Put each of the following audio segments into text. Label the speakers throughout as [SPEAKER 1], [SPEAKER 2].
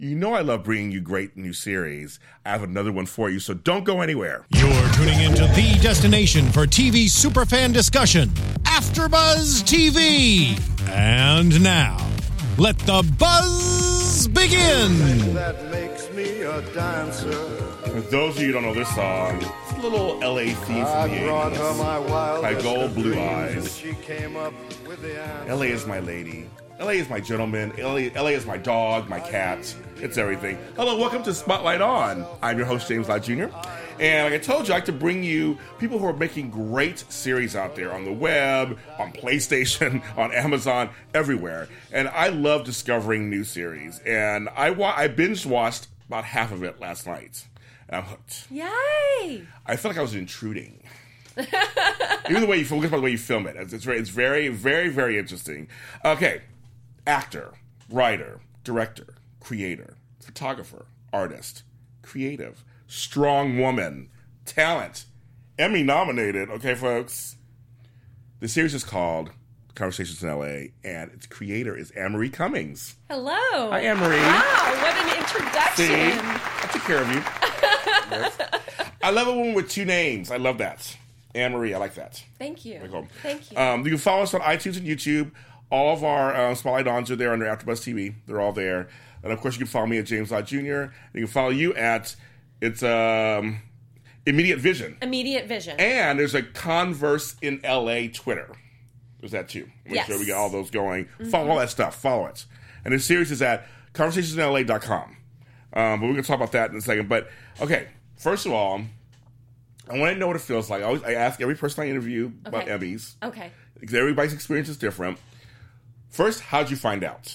[SPEAKER 1] You know I love bringing you great new series. I have another one for you, so don't go anywhere.
[SPEAKER 2] You're tuning into the destination for TV superfan discussion, AfterBuzz TV. And now, let the buzz begin.
[SPEAKER 3] That makes me a dancer.
[SPEAKER 1] For those of you who don't know this song, it's a little LA theme from the
[SPEAKER 3] I brought her
[SPEAKER 1] 80s.
[SPEAKER 3] my wildest
[SPEAKER 1] Like gold blue
[SPEAKER 3] dreams.
[SPEAKER 1] eyes.
[SPEAKER 3] She came up with the answer.
[SPEAKER 1] LA is my lady. LA is my gentleman. LA is my dog, my cat. It's everything. Hello, welcome to Spotlight On. I'm your host, James Lott Jr. And like I told you, I like to bring you people who are making great series out there on the web, on PlayStation, on Amazon, everywhere. And I love discovering new series. And I binge watched about half of it last night. And I'm hooked.
[SPEAKER 4] Yay!
[SPEAKER 1] I felt like I was intruding. Even the way you focus on the way you film it. It's very, very, very interesting. Okay. Actor, writer, director, creator, photographer, artist, creative, strong woman, talent, Emmy nominated. Okay, folks. The series is called Conversations in LA, and its creator is Anne-Marie Cummings.
[SPEAKER 4] Hello.
[SPEAKER 1] Hi, Anne-Marie.
[SPEAKER 4] Wow, what an introduction.
[SPEAKER 1] See? I took care of you. Yes. I love a woman with two names. I love that. Anne-Marie, I like that.
[SPEAKER 4] Thank you.
[SPEAKER 1] Welcome.
[SPEAKER 4] Thank you.
[SPEAKER 1] You can follow us on iTunes and YouTube. All of our Spotlight Ons are there under AfterBuzz TV. They're all there. And, of course, you can follow me at James Lott Jr. You can follow you at, it's Immediate Vision.
[SPEAKER 4] Immediate Vision.
[SPEAKER 1] And there's a Converse in LA Twitter. There's that, too. Make sure we get all those going. Mm-hmm. Follow all that stuff. Follow it. And the series is at conversationsinla.com. But we can talk about that in a second. But, okay, first of all, I want to know what it feels like. I ask every person I interview about Emmys.
[SPEAKER 4] Okay.
[SPEAKER 1] Because everybody's experience is different. First, how'd you find out?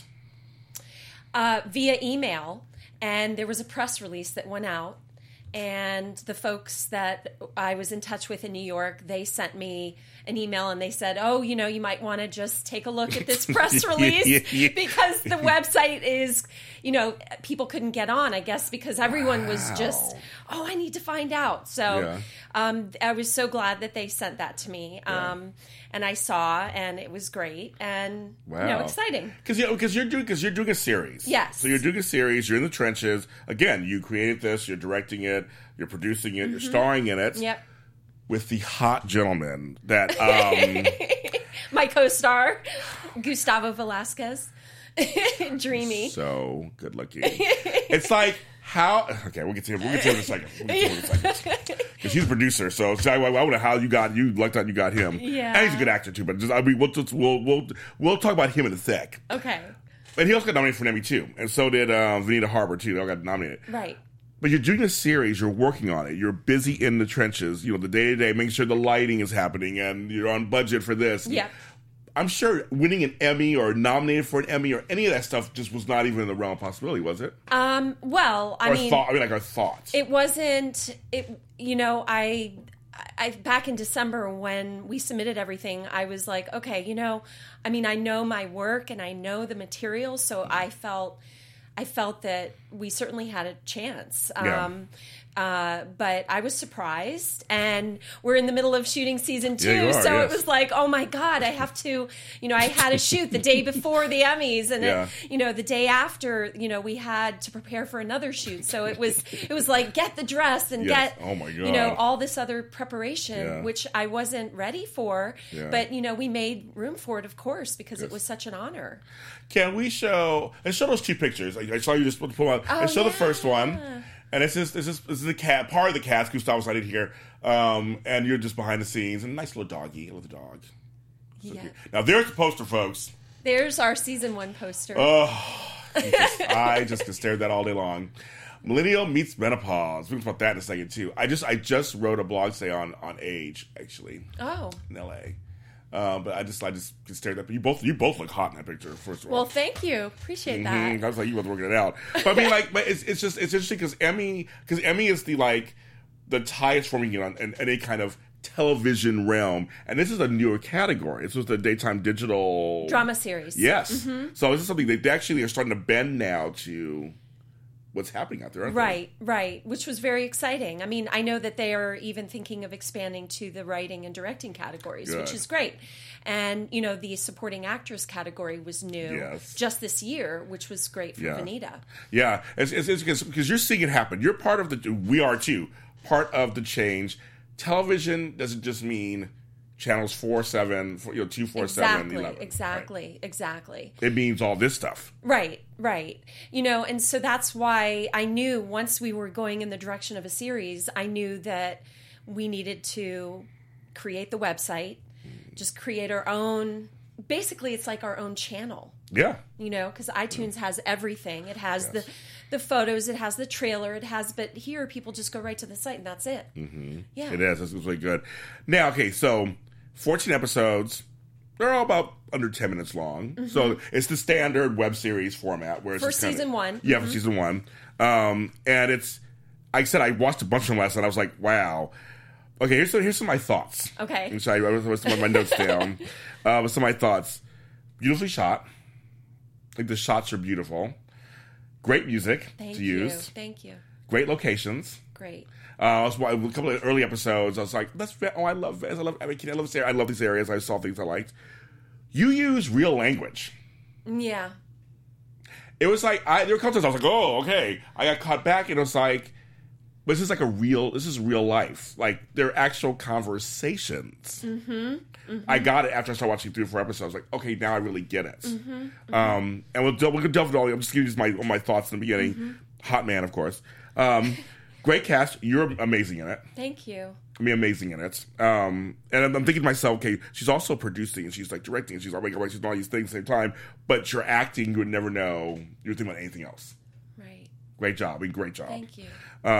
[SPEAKER 4] Via email, and there was a press release that went out, and the folks that I was in touch with in New York, they sent me an email, and they said, oh, you might want to just take a look at this press release because the website is, people couldn't get on, I guess, because everyone was just, I need to find out. So I was so glad that they sent that to me. And I saw, and it was great, and exciting.
[SPEAKER 1] Because you're doing a series.
[SPEAKER 4] Yes.
[SPEAKER 1] So you're doing a series. You're in the trenches. Again, you created this. You're directing it. You're producing it. Mm-hmm. You're starring in it.
[SPEAKER 4] Yep.
[SPEAKER 1] With the hot gentleman that
[SPEAKER 4] my co-star, Gustavo Velasquez, dreamy.
[SPEAKER 1] So good looking. It's like. How? Okay, we'll get to him. We'll get to him in a second. Because he's a producer, so I wonder how you lucked out you got him.
[SPEAKER 4] Yeah,
[SPEAKER 1] and he's a good actor too. But we'll talk about him in a sec.
[SPEAKER 4] Okay.
[SPEAKER 1] And he also got nominated for an Emmy too, and so did Vanita Harbor too. They all got nominated.
[SPEAKER 4] Right.
[SPEAKER 1] But you're doing a series. You're working on it. You're busy in the trenches. The day to day, making sure the lighting is happening, and you're on budget for this.
[SPEAKER 4] Yeah.
[SPEAKER 1] I'm sure winning an Emmy or nominated for an Emmy or any of that stuff just was not even in the realm of possibility, was it?
[SPEAKER 4] Well, I mean,
[SPEAKER 1] our thoughts.
[SPEAKER 4] It wasn't. I back in December when we submitted everything, I was like, okay, I know my work and I know the material, so I felt that we certainly had a chance. But I was surprised, and we're in the middle of shooting season 2, It was like, oh my God, I have to, I had a shoot the day before the Emmys, and then, the day after, we had to prepare for another shoot. So it was like, get the dress and get,
[SPEAKER 1] oh my God,
[SPEAKER 4] all this other preparation, which I wasn't ready for. Yeah. But, we made room for it, of course, because it was such an honor.
[SPEAKER 1] Can we show those two pictures? I saw you just pull out. And show the first one. And this is the cat, part of the cast. Gustavo's not in here, and you're just behind the scenes. And a nice little doggy. I love the dog. So cute. Now there's the poster, folks.
[SPEAKER 4] There's our season 1 poster.
[SPEAKER 1] Oh, I just can stare at that all day long. Millennial meets menopause. We can talk about that in a second too. I just wrote a blog today on age actually.
[SPEAKER 4] Oh.
[SPEAKER 1] In LA. But I just can stare at that. But you both look hot in that picture. First of all,
[SPEAKER 4] well, thank you, appreciate that.
[SPEAKER 1] I was like, you both working it out. But I mean, but it's interesting because Emmy is the highest forming in any kind of television realm, and this is a newer category. This was the daytime digital
[SPEAKER 4] drama series.
[SPEAKER 1] Yes, so this is something they actually are starting to bend now to what's happening out there. Aren't
[SPEAKER 4] Right, which was very exciting. I mean, I know that they are even thinking of expanding to the writing and directing categories,
[SPEAKER 1] Good.
[SPEAKER 4] which is great. And, the supporting actress category was new just this year, which was great for Vanita.
[SPEAKER 1] Yeah, it's because you're seeing it happen. You're part of we are too, part of the change. Television doesn't just mean channels 4, 7, 2, 4, 7, 11.
[SPEAKER 4] Exactly.
[SPEAKER 1] It means all this stuff.
[SPEAKER 4] Right. And so that's why I knew once we were going in the direction of a series, I knew that we needed to create the website, just create our own, basically it's like our own channel.
[SPEAKER 1] Yeah.
[SPEAKER 4] Because iTunes has everything. It has the photos, it has the trailer, but here people just go right to the site and that's it.
[SPEAKER 1] Mm-hmm.
[SPEAKER 4] Yeah.
[SPEAKER 1] It is. It's really good. Now, okay, so 14 episodes. They're all about under 10 minutes long. Mm-hmm. So it's the standard web series format. Where it's
[SPEAKER 4] for season one.
[SPEAKER 1] Yeah, for season one. And it's, like I said, I watched a bunch of them last night. I was like, wow. Okay, here's some of my thoughts.
[SPEAKER 4] Okay.
[SPEAKER 1] So I wrote some of my notes down. Some of my thoughts. Beautifully shot. Like the shots are beautiful. Great music to use.
[SPEAKER 4] Thank you.
[SPEAKER 1] Great locations.
[SPEAKER 4] Great.
[SPEAKER 1] A couple of early episodes, I was like, I love Venice. I love this area. I love these areas. I saw things I liked. You use real language.
[SPEAKER 4] Yeah.
[SPEAKER 1] It was like, there were couple times I was like, oh, okay. I got caught back and it was like, but this is real life. Like, they're actual conversations. Mm-hmm. Mm-hmm. I got it after I started watching 3 or 4 episodes. I was like, okay, now I really get it. Mm-hmm. And we'll delve into all. I'm just giving you my thoughts in the beginning. Mm-hmm. Hot man, of course. Great cast. You're amazing in it.
[SPEAKER 4] Thank you.
[SPEAKER 1] I mean, amazing in it. And I'm thinking to myself, okay, she's also producing and she's like directing and she's like, she's doing all these things at the same time. But you're acting, you would never know you were thinking about anything else.
[SPEAKER 4] Right.
[SPEAKER 1] Great job. Great job.
[SPEAKER 4] Thank you.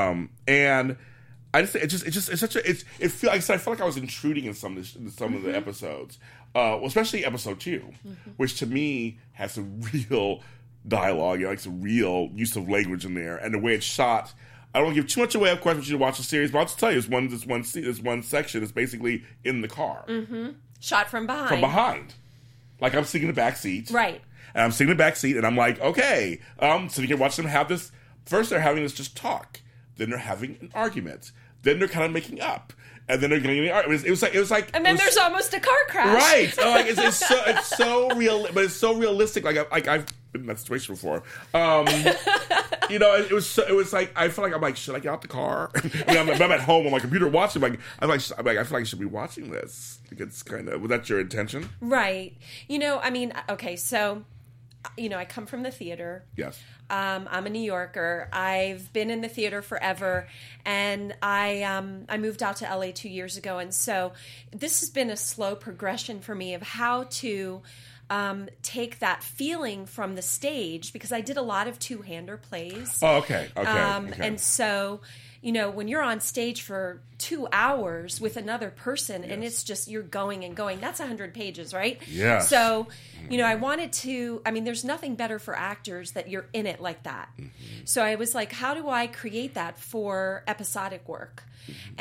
[SPEAKER 1] And I just it's such a it feel like I felt like I was intruding in some of the episodes, especially episode 2, which to me has some real dialogue, like some real use of language in there, and the way it's shot. I don't want to give too much away, of course, once you watch the series, but I'll just tell you, this one section is basically in the car,
[SPEAKER 4] shot from behind.
[SPEAKER 1] From behind, like I'm sitting in the back seat,
[SPEAKER 4] right?
[SPEAKER 1] And I'm sitting in the back seat, and I'm like, okay, sitting here watching them have this. First, they're having this just talk. Then they're having an argument. Then they're kind of making up, and then they're getting an argument. It was like,
[SPEAKER 4] and then there's almost a car crash,
[SPEAKER 1] right? So like it's so real, but it's so realistic. Like I've been in that situation before. It was like I feel like I'm like, should I get out the car? I'm at home on my computer watching. I feel like I should be watching this. Like it's kind of, was that your intention?
[SPEAKER 4] Right. I mean, okay, so I come from the theater.
[SPEAKER 1] Yes.
[SPEAKER 4] I'm a New Yorker. I've been in the theater forever, and I moved out to LA 2 years ago, and so this has been a slow progression for me of how to take that feeling from the stage, because I did a lot of two-hander plays.
[SPEAKER 1] Oh, okay.
[SPEAKER 4] And so, when you're on stage for 2 hours with another person, and it's just, you're going and going, that's 100 pages, right?
[SPEAKER 1] Yeah.
[SPEAKER 4] So, I wanted to, there's nothing better for actors that you're in it like that. Mm-hmm. So I was like, how do I create that for episodic work? Mm-hmm.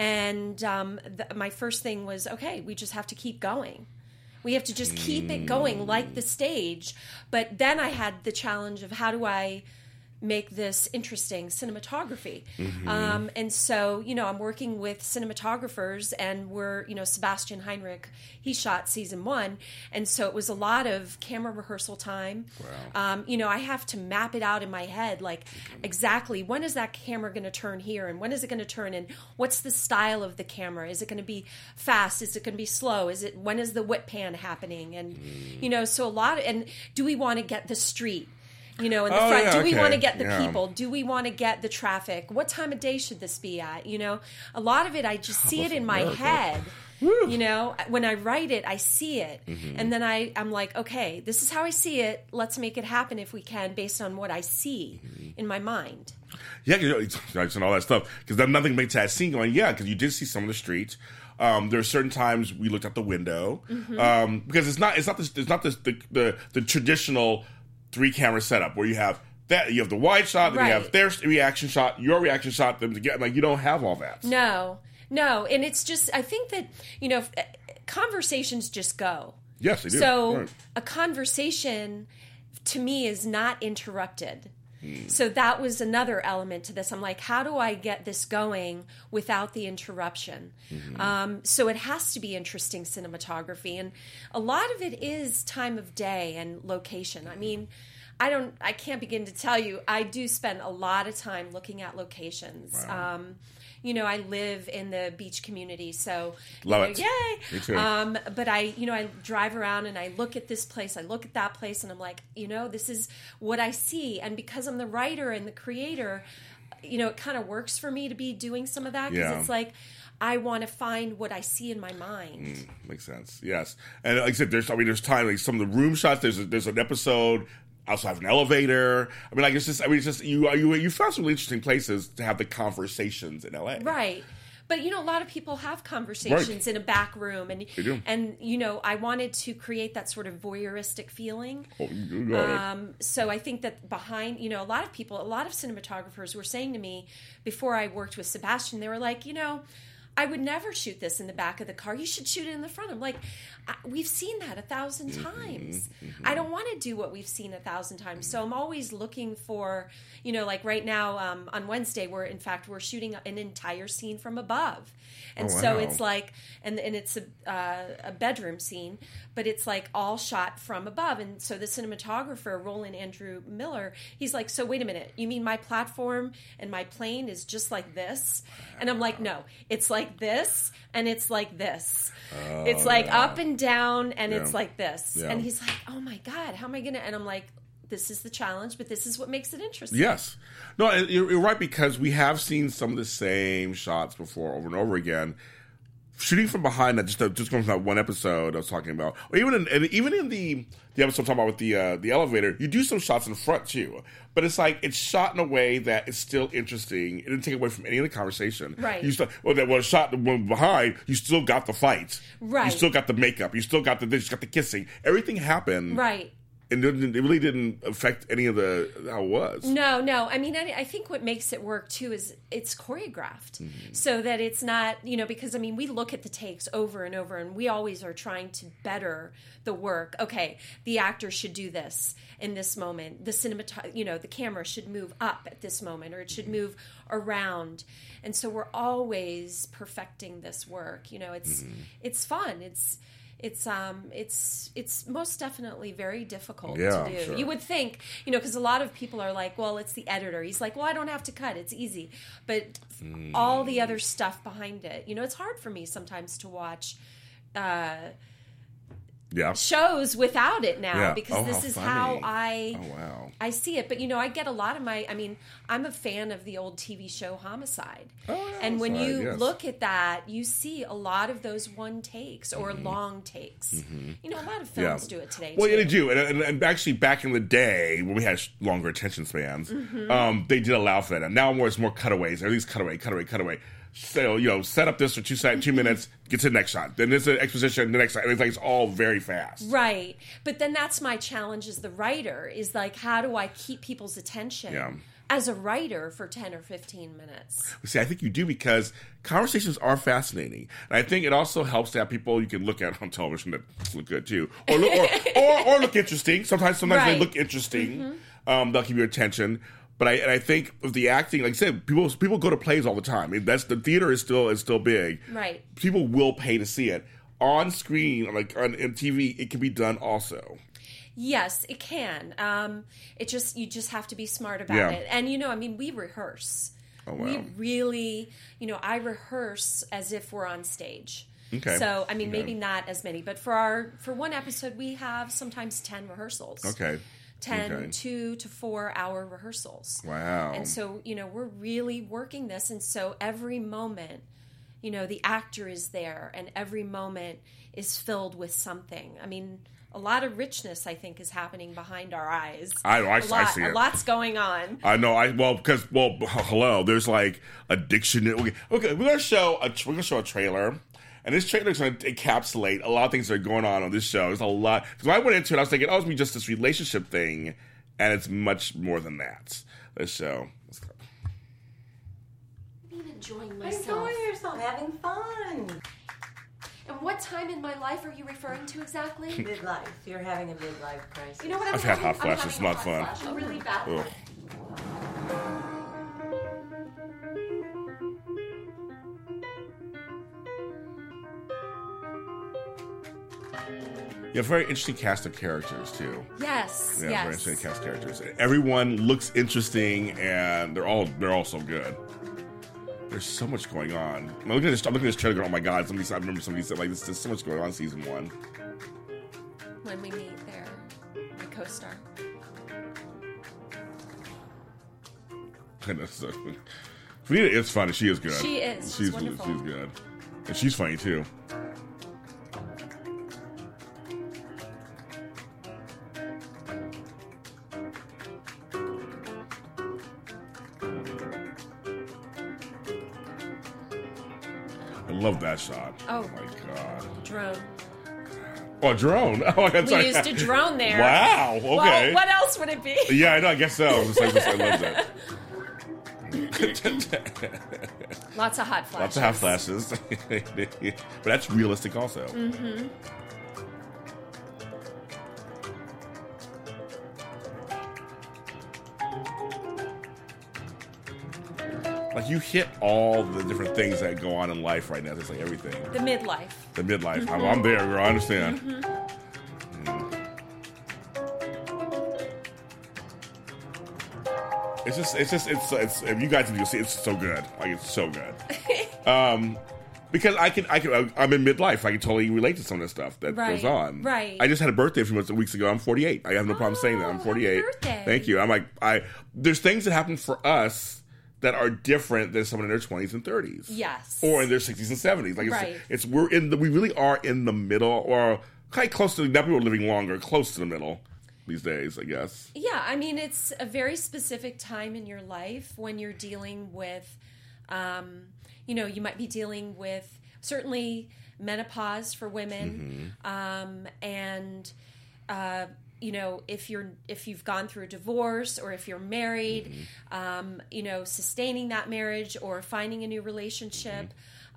[SPEAKER 4] And my first thing was, okay, we just have to keep going. We have to just keep it going like the stage. But then I had the challenge of, how do I make this interesting cinematography? Mm-hmm. And so, I'm working with cinematographers, and we're, Sebastian Heinrich, he shot season 1. And so it was a lot of camera rehearsal time.
[SPEAKER 1] Wow.
[SPEAKER 4] I have to map it out in my head, like exactly when is that camera going to turn here, and when is it going to turn, and what's the style of the camera? Is it going to be fast? Is it going to be slow? When is the whip pan happening? And, so a lot and do we want to get the street? In the front,
[SPEAKER 1] yeah,
[SPEAKER 4] do we
[SPEAKER 1] okay.
[SPEAKER 4] want to get the
[SPEAKER 1] Yeah.
[SPEAKER 4] people? Do we want to get the traffic? What time of day should this be at? A lot of it, I just see it in my head.
[SPEAKER 1] Woo.
[SPEAKER 4] When I write it, I see it.
[SPEAKER 1] Mm-hmm.
[SPEAKER 4] And then I'm like, okay, this is how I see it. Let's make it happen if we can, based on what I see in my mind.
[SPEAKER 1] Yeah, and all that stuff. Because then nothing makes that scene going, because you did see some of the streets. There are certain times we looked out the window. Mm-hmm. Because it's not the traditional 3-camera setup where you have the wide shot, then you have their reaction shot, your reaction shot, them together. Like, you don't have all that.
[SPEAKER 4] No, and it's just, I think that conversations just go.
[SPEAKER 1] Yes, they do.
[SPEAKER 4] So a conversation to me is not interrupted. So that was another element to this. I'm like, how do I get this going without the interruption? So it has to be interesting cinematography. And a lot of it is time of day and location. I mean, I can't begin to tell you, I do spend a lot of time looking at locations.
[SPEAKER 1] Wow.
[SPEAKER 4] I live in the beach community, so
[SPEAKER 1] Love it.
[SPEAKER 4] yay!
[SPEAKER 1] Me too.
[SPEAKER 4] But I drive around and I look at this place, I look at that place, and I'm like, this is what I see. And because I'm the writer and the creator, it kind of works for me to be doing some of that because it's like I want to find what I see in my mind.
[SPEAKER 1] Makes sense. Yes, and like I said, there's time. Like some of the room shots. There's an episode. I also have an elevator. I mean, it's just you found some really interesting places to have the conversations in LA.
[SPEAKER 4] Right. But, a lot of people have conversations in a back room. And,
[SPEAKER 1] they do.
[SPEAKER 4] And, I wanted to create that sort of voyeuristic feeling.
[SPEAKER 1] Oh, you got it.
[SPEAKER 4] So I think that behind, a lot of cinematographers were saying to me before I worked with Sebastian, they were like, I would never shoot this in the back of the car. You should shoot it in the front. I'm like, we've seen that 1,000 times. I don't want to do what we've seen 1,000 times. So I'm always looking for, like right now on Wednesday, we're shooting an entire scene from above. And so it's like, and it's a bedroom scene, but it's like all shot from above. And so the cinematographer, Roland Andrew Miller, he's like, so wait a minute, you mean my platform and my plane is just like this? And I'm like, no, it's like this and it's like this. It's like up and down and it's like this. And he's like, oh my God, how am I going to? And I'm like, this is the challenge, but this is what makes it interesting.
[SPEAKER 1] Yes. No, you're right, because we have seen some of the same shots before over and over again. Shooting from behind, that just going from that one episode I was talking about, or even in the episode I'm talking about with the elevator, you do some shots in front too, but it's like it's shot in a way that is still interesting. It didn't take away from any of the conversation.
[SPEAKER 4] Right.
[SPEAKER 1] Shot the one behind, you still got the fight.
[SPEAKER 4] Right.
[SPEAKER 1] You still got the makeup. You still got you got the kissing. Everything happened.
[SPEAKER 4] Right.
[SPEAKER 1] And it really didn't affect any of how it was.
[SPEAKER 4] No. I mean, I think what makes it work, too, is it's choreographed. So that it's not, because, I mean, we look at the takes over and over, and we always are trying to better the work. Okay, the actor should do this in this moment. The the camera should move up at this moment, or it should move around. And so we're always perfecting this work. It's fun. It's most definitely very difficult to do.
[SPEAKER 1] Sure.
[SPEAKER 4] You would think, because a lot of people are like, well, it's the editor. He's like, well, I don't have to cut. It's easy. But all the other stuff behind it, it's hard for me sometimes to watch shows without it now because this is how I see it. But I get a lot of I'm a fan of the old TV show Homicide. And when you look at that, you see a lot of those one takes or long takes. A lot of films do it today.
[SPEAKER 1] Well,
[SPEAKER 4] too.
[SPEAKER 1] they do. And actually back in the day when we had longer attention spans, they did allow for that. And now it's more cutaways. At least cutaway. So, set up this for 2 minutes, get to the next shot. Then there's an exposition, the next shot. It's all very fast.
[SPEAKER 4] Right. But then that's my challenge as the writer, is like, how do I keep people's attention as a writer for 10 or 15 minutes?
[SPEAKER 1] See, I think you do, because conversations are fascinating. And I think it also helps to have people you can look at on television that look good, too. Or look interesting. Sometimes they look interesting. They'll keep your attention. But I think with the acting, like I said, people go to plays all the time. I mean, the theater is still big.
[SPEAKER 4] Right.
[SPEAKER 1] People will pay to see it on screen, like on TV. It can be done also.
[SPEAKER 4] Yes, it can. You just have to be smart about it. And we rehearse. Oh, wow. We really, I rehearse as if we're on stage.
[SPEAKER 1] Okay.
[SPEAKER 4] So maybe not as many, but for one episode we have sometimes 10 rehearsals.
[SPEAKER 1] Okay.
[SPEAKER 4] 2 to 4 hour rehearsals.
[SPEAKER 1] Wow.
[SPEAKER 4] And so, we're really working this. And so every moment, the actor is there and every moment is filled with something. I mean, a lot of richness, I think, is happening behind our eyes.
[SPEAKER 1] I see it.
[SPEAKER 4] A lot's going on.
[SPEAKER 1] I know. Hello, there's like addiction. Okay, we're gonna show a trailer. And this trailer is going to encapsulate a lot of things that are going on this show. There's a lot. Because when I went into it, I was thinking, it's going to be just this relationship thing. And it's much more than that. This show. Let's go.
[SPEAKER 4] I'm enjoying myself.
[SPEAKER 5] Enjoying yourself. Having fun.
[SPEAKER 4] And what time in my life are you referring to exactly?
[SPEAKER 5] Midlife. You're having a midlife crisis.
[SPEAKER 4] You know what?
[SPEAKER 1] I've had hot flashes. It's not fun.
[SPEAKER 4] Really bad one.
[SPEAKER 1] Yeah, very interesting cast of characters too.
[SPEAKER 4] Yes,
[SPEAKER 1] Yeah,
[SPEAKER 4] yes.
[SPEAKER 1] very interesting cast of characters. Everyone looks interesting, and they're all so good. There's so much going on. I'm looking at this trailer going, oh my god, I remember somebody said, like, there's so much going on in season 1.
[SPEAKER 4] When we meet there, my co-star.
[SPEAKER 1] Goodness. Vanita is funny. She is good.
[SPEAKER 4] She is. She's wonderful.
[SPEAKER 1] She's good. And she's funny, too. I love that shot.
[SPEAKER 4] Oh.
[SPEAKER 1] My God.
[SPEAKER 4] Drone.
[SPEAKER 1] Oh, a drone. Oh, I'm sorry.
[SPEAKER 4] We used a drone there.
[SPEAKER 1] Wow. Okay.
[SPEAKER 4] Well, what else would it be?
[SPEAKER 1] Yeah, I know. I guess so. I love that.
[SPEAKER 4] Lots of hot flashes.
[SPEAKER 1] Lots of hot flashes. But that's realistic also.
[SPEAKER 4] Mm-hmm.
[SPEAKER 1] Like, you hit all the different things that go on in life right now. It's like everything.
[SPEAKER 4] The midlife.
[SPEAKER 1] The midlife. I'm there, girl. I understand. It's if you guys can see, it's so good. Like, it's so good. Because I'm in midlife. I can totally relate to some of the stuff that goes on.
[SPEAKER 4] Right.
[SPEAKER 1] I just had a birthday a few weeks ago. I'm 48. I have no problem saying that. I'm 48.
[SPEAKER 4] Happy birthday.
[SPEAKER 1] Thank you. I'm like, there's things that happen for us that are different than someone in their 20s and 30s.
[SPEAKER 4] Yes.
[SPEAKER 1] Or in their 60s and 70s. Like,
[SPEAKER 4] Right.
[SPEAKER 1] We really are in the middle, or kind of close to, now people are living longer, close to the middle these days, I guess.
[SPEAKER 4] Yeah, I mean, it's a very specific time in your life when you're dealing with, you might be dealing with certainly menopause for women, and if you've gone through a divorce, or if you're married, sustaining that marriage or finding a new relationship.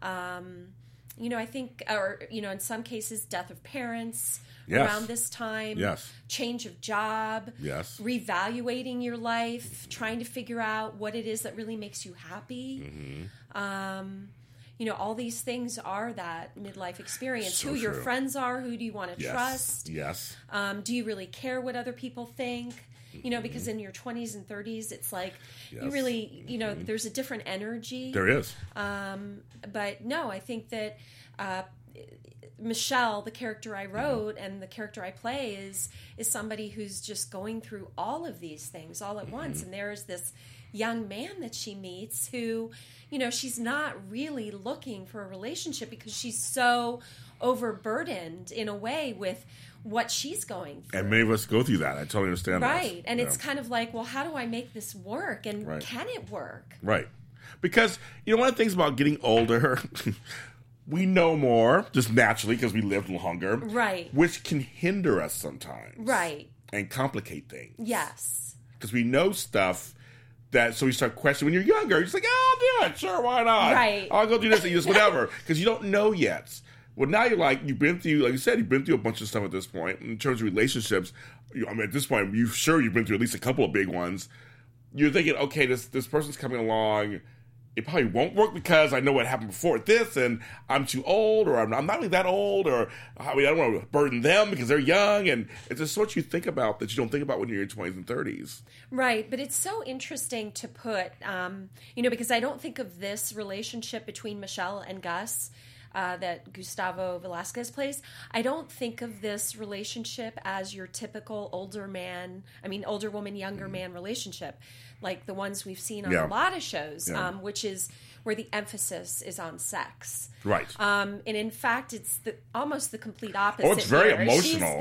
[SPEAKER 4] I think, or in some cases, death of parents.
[SPEAKER 1] Yes.
[SPEAKER 4] Around this time,
[SPEAKER 1] Yes.
[SPEAKER 4] Change of job,
[SPEAKER 1] Yes.
[SPEAKER 4] reevaluating your life, trying to figure out what it is that really makes you happy. All these things are that midlife experience.
[SPEAKER 1] So
[SPEAKER 4] who your
[SPEAKER 1] true.
[SPEAKER 4] friends are, who do you want to
[SPEAKER 1] Yes.
[SPEAKER 4] trust?
[SPEAKER 1] Yes.
[SPEAKER 4] Do you really care what other people think? Because in your 20s and 30s, it's like you
[SPEAKER 1] Yes.
[SPEAKER 4] really, there's a different energy.
[SPEAKER 1] There is.
[SPEAKER 4] But no, I think that Michelle, the character I wrote and the character I play, is somebody who's just going through all of these things all at once. And there's this young man that she meets who, she's not really looking for a relationship because she's so overburdened in a way with what she's going through.
[SPEAKER 1] And many of us go through that. I totally understand that.
[SPEAKER 4] Right. And it's kind of like, well, how do I make this work? And
[SPEAKER 1] Right.
[SPEAKER 4] can it work?
[SPEAKER 1] Right. Because, one of the things about getting older, we know more, just naturally, because we lived longer.
[SPEAKER 4] Right.
[SPEAKER 1] Which can hinder us sometimes.
[SPEAKER 4] Right.
[SPEAKER 1] And complicate things.
[SPEAKER 4] Yes.
[SPEAKER 1] Because we know stuff so we start questioning. When you're younger, you're just like, I'll do it. Sure, why not?
[SPEAKER 4] Right.
[SPEAKER 1] I'll go do this and just whatever. Because you don't know yet. Well, now you've been through, like you said, you've been through a bunch of stuff at this point. In terms of relationships, at this point, you've been through at least a couple of big ones. You're thinking, okay, this person's coming along. It probably won't work because I know what happened before this, and I'm too old, or I'm not really that old, or I don't want to burden them because they're young, and it's just what you think about that you don't think about when you're in your 20s and 30s.
[SPEAKER 4] Right, but it's so interesting to put, because I don't think of this relationship between Michelle and Gus that Gustavo Velasquez plays. I don't think of this relationship as your typical older woman, younger man relationship, like the ones we've seen on a lot of shows, which is where the emphasis is on sex.
[SPEAKER 1] Right.
[SPEAKER 4] And in fact, it's almost the complete opposite.
[SPEAKER 1] Oh, it's very
[SPEAKER 4] here.
[SPEAKER 1] emotional.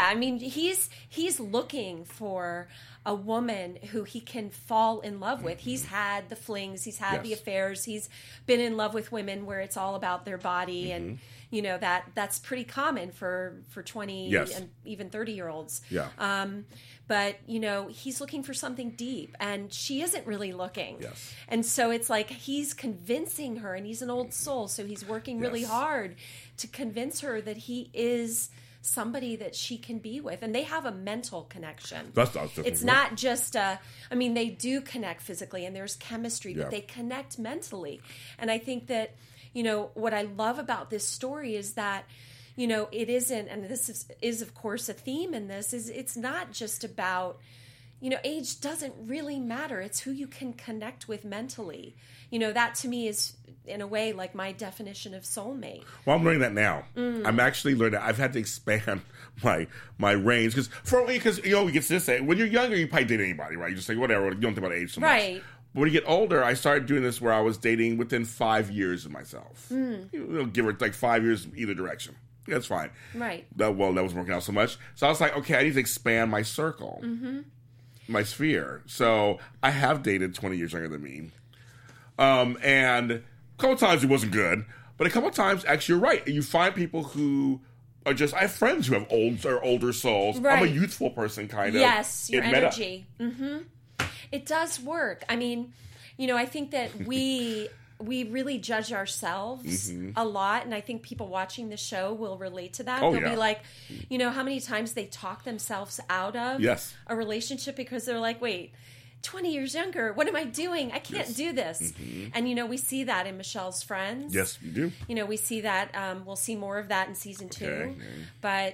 [SPEAKER 4] He's looking for a woman who he can fall in love with. He's had the flings, he's had the affairs, he's been in love with women where it's all about their body, and that's pretty common for 20 and even 30-year-olds.
[SPEAKER 1] Yeah.
[SPEAKER 4] But he's looking for something deep, and she isn't really looking.
[SPEAKER 1] Yes.
[SPEAKER 4] And so it's like he's convincing her, and he's an old soul, so he's working really hard to convince her that he is somebody that she can be with, and they have a mental connection. It's not just they do connect physically, and there's chemistry, but they connect mentally. And I think that what I love about this story is that it isn't, and this is of course a theme in this, is it's not just about, age doesn't really matter. It's who you can connect with mentally. That to me is, in a way, like my definition of soulmate.
[SPEAKER 1] Well, I'm learning that now. I'm actually learning. I've had to expand my range because we get to this age. When you're younger, you probably date anybody, right? You just say whatever. You don't think about age so much.
[SPEAKER 4] Right.
[SPEAKER 1] But when you get older, I started doing this where I was dating within 5 years of myself. Give her like 5 years either direction. That's fine.
[SPEAKER 4] Right.
[SPEAKER 1] That wasn't working out so much. So I was like, okay, I need to expand my circle, my sphere. So I have dated 20 years younger than me. And a couple times it wasn't good, but a couple times, actually, you're right. You find people who are just, I have friends who have older souls.
[SPEAKER 4] Right.
[SPEAKER 1] I'm a youthful person, kind of.
[SPEAKER 4] Yes, your energy. It does work. I mean, I think that we really judge ourselves a lot, and I think people watching the show will relate to that. They'll be like, how many times they talk themselves out of a relationship because they're like, wait, 20 years younger, what am I doing? I can't do this. And, we see that in Michelle's friends.
[SPEAKER 1] Yes, you do.
[SPEAKER 4] We see that. We'll see more of that in season 2.
[SPEAKER 1] Okay.
[SPEAKER 4] But,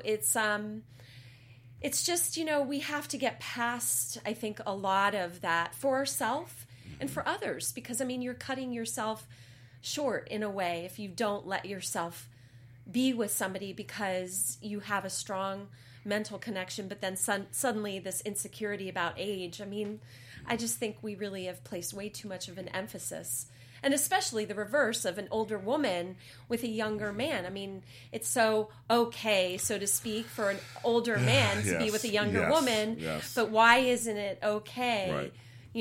[SPEAKER 4] it's just, we have to get past, I think, a lot of that for ourselves and for others. Because, you're cutting yourself short in a way if you don't let yourself be with somebody because you have a strong mental connection, but then suddenly this insecurity about age. I just think we really have placed way too much of an emphasis, and especially the reverse of an older woman with a younger man. It's so okay, so to speak, for an older man to be with a younger woman, but why isn't it okay,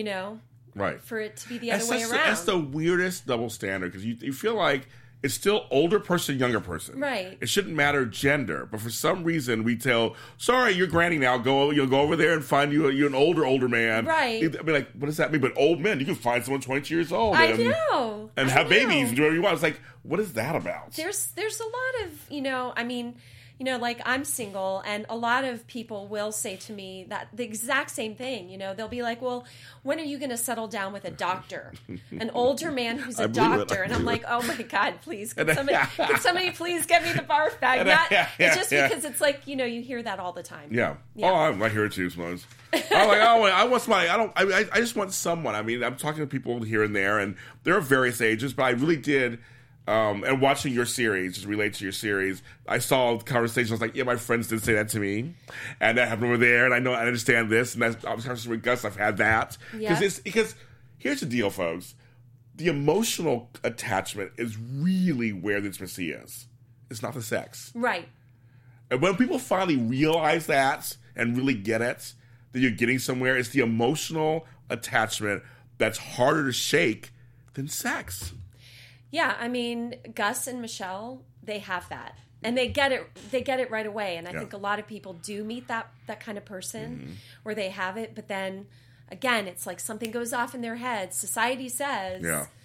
[SPEAKER 1] right,
[SPEAKER 4] for it to be the other way around?
[SPEAKER 1] That's the weirdest double standard, because you feel like it's still older person, younger person.
[SPEAKER 4] Right.
[SPEAKER 1] It shouldn't matter gender, but for some reason we tell, sorry, you're granny now. You'll go over there and find you an older man.
[SPEAKER 4] Right.
[SPEAKER 1] Like, what does that mean? But old men, you can find someone 20 years old.
[SPEAKER 4] I know.
[SPEAKER 1] And have babies and do whatever you want. It's like, what is that about?
[SPEAKER 4] There's a lot of, like I'm single, and a lot of people will say to me that the exact same thing. They'll be like, well, when are you going to settle down with a doctor? An older man who's a doctor. And I'm like, oh my God, please. Can somebody please get me the barf bag? It's just because it's like, you hear that all the time.
[SPEAKER 1] Yeah. Oh, I hear it too, sometimes. I'm like, I want somebody. I just want someone. I'm talking to people here and there, and there are various ages, but I really did. And watching your series, just relate to your series, I saw conversations. I was like, yeah, my friends did say that to me. And that happened over there. And I understand this. And I was conversing with Gus. I've had that. Because here's the deal, folks. The emotional attachment is really where the intimacy is. It's not the sex.
[SPEAKER 4] Right.
[SPEAKER 1] And when people finally realize that and really get it, that you're getting somewhere, it's the emotional attachment that's harder to shake than sex.
[SPEAKER 4] Yeah, Gus and Michelle, they have that. And they get it right away. And I think a lot of people do meet that kind of person where they have it, but then again, it's like something goes off in their head. Society says,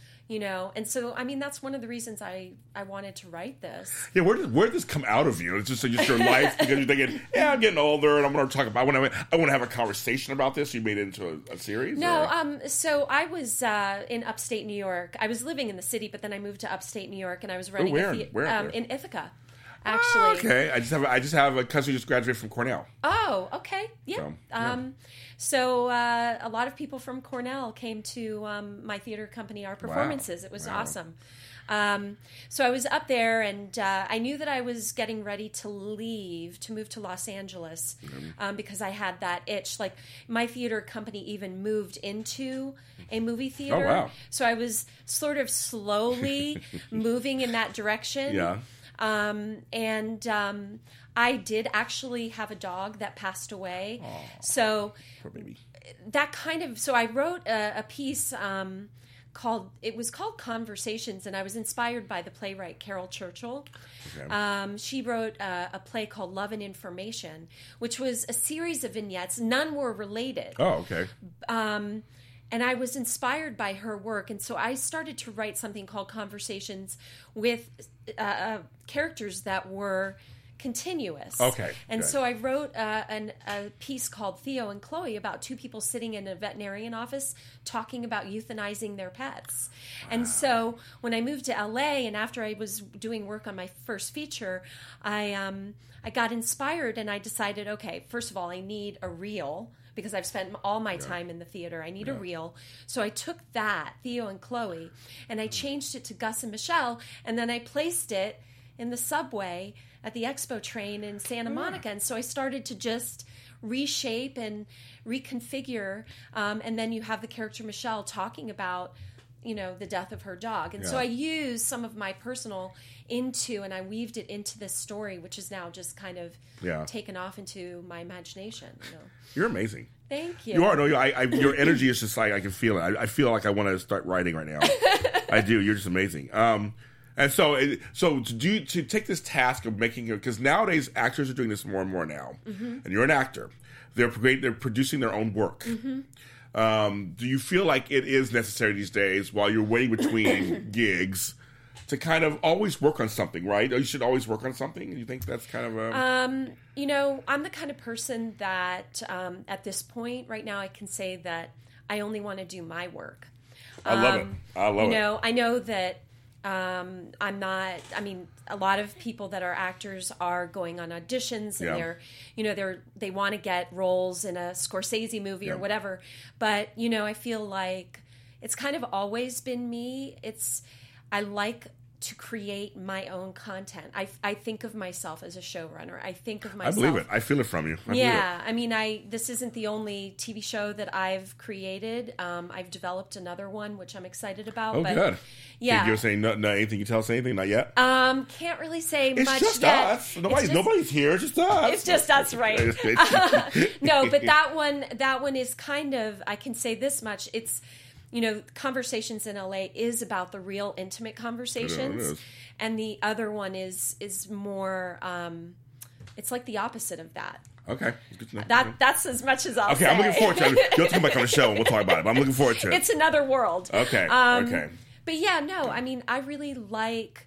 [SPEAKER 4] and so that's one of the reasons I wanted to write this. Yeah,
[SPEAKER 1] where did this come out of you? It's just your life because you're thinking, I'm getting older and I'm going to talk about. I want to have a conversation about this. You made it into a series.
[SPEAKER 4] No, so I was in upstate New York. I was living in the city, but then I moved to upstate New York, and I was running
[SPEAKER 1] where
[SPEAKER 4] in Ithaca. Actually,
[SPEAKER 1] okay. I just have a cousin who just graduated from Cornell.
[SPEAKER 4] Oh, okay, yeah. So a lot of people from Cornell came to my theater company, our performances. Wow. It was awesome. So I was up there, and I knew that I was getting ready to move to Los Angeles, because I had that itch. Like, my theater company even moved into a movie theater.
[SPEAKER 1] Oh, wow.
[SPEAKER 4] So I was sort of slowly moving in that direction.
[SPEAKER 1] Yeah.
[SPEAKER 4] I did actually have a dog that passed away.
[SPEAKER 1] Aww,
[SPEAKER 4] so
[SPEAKER 1] poor baby.
[SPEAKER 4] So I wrote a piece called Conversations, and I was inspired by the playwright Carol Churchill. Okay. She wrote a play called Love and Information, which was a series of vignettes. None were related.
[SPEAKER 1] Oh, okay.
[SPEAKER 4] And I was inspired by her work, and so I started to write something called Conversations with characters that were continuous.
[SPEAKER 1] Okay.
[SPEAKER 4] And
[SPEAKER 1] Okay.
[SPEAKER 4] so I wrote a piece called Theo and Chloe about two people sitting in a veterinarian office talking about euthanizing their pets. And so when I moved to LA and after I was doing work on my first feature, I got inspired and I decided, okay, first of all, I need a reel because I've spent all my time in the theater. I need a reel. So I took that, Theo and Chloe, and I changed it to Gus and Michelle, and then I placed it in the subway at the Expo train in Santa Monica. And so I started to just reshape and reconfigure. And then you have the character Michelle talking about, the death of her dog. And so I used some of my personal and I weaved it into this story, which is now just kind of taken off into my imagination.
[SPEAKER 1] You're amazing.
[SPEAKER 4] Thank you.
[SPEAKER 1] You are. No, your energy is just like, I can feel it. I feel like I want to start writing right now. I do. You're just amazing. And so to take this task of making it, because nowadays actors are doing this more and more now, and you're an actor. They're producing their own work. Do you feel like it is necessary these days while you're waiting between gigs to kind of always work on something, right? Or you should always work on something? You think that's kind of a...
[SPEAKER 4] I'm the kind of person that at this point right now I can say that I only want to do my work.
[SPEAKER 1] I love it. I love it.
[SPEAKER 4] I know that I'm not, a lot of people that are actors are going on auditions and they want to get roles in a Scorsese movie or whatever. But, I feel like it's kind of always been me. I like to create my own content. I think of myself as a showrunner. I think of myself.
[SPEAKER 1] I believe it. I feel it from you.
[SPEAKER 4] This isn't the only TV show that I've created. I've developed another one, which I'm excited about.
[SPEAKER 1] Oh, good.
[SPEAKER 4] Yeah.
[SPEAKER 1] Can you say anything? You tell us anything? Not yet?
[SPEAKER 4] Can't really say much
[SPEAKER 1] just
[SPEAKER 4] yet.
[SPEAKER 1] Us. Nobody's here. It's just us.
[SPEAKER 4] It's just us, right? No, but that one is kind of, I can say this much. It's, Conversations in LA is about the real intimate conversations.
[SPEAKER 1] It is.
[SPEAKER 4] And the other one is more, it's like the opposite of that.
[SPEAKER 1] Okay. Good to know.
[SPEAKER 4] That's as much as I'll say.
[SPEAKER 1] Okay, I'm looking forward to it. You'll have to come back on the show and we'll talk about it. But I'm looking forward to it.
[SPEAKER 4] It's another world.
[SPEAKER 1] Okay. Okay.
[SPEAKER 4] But yeah, no, I really like,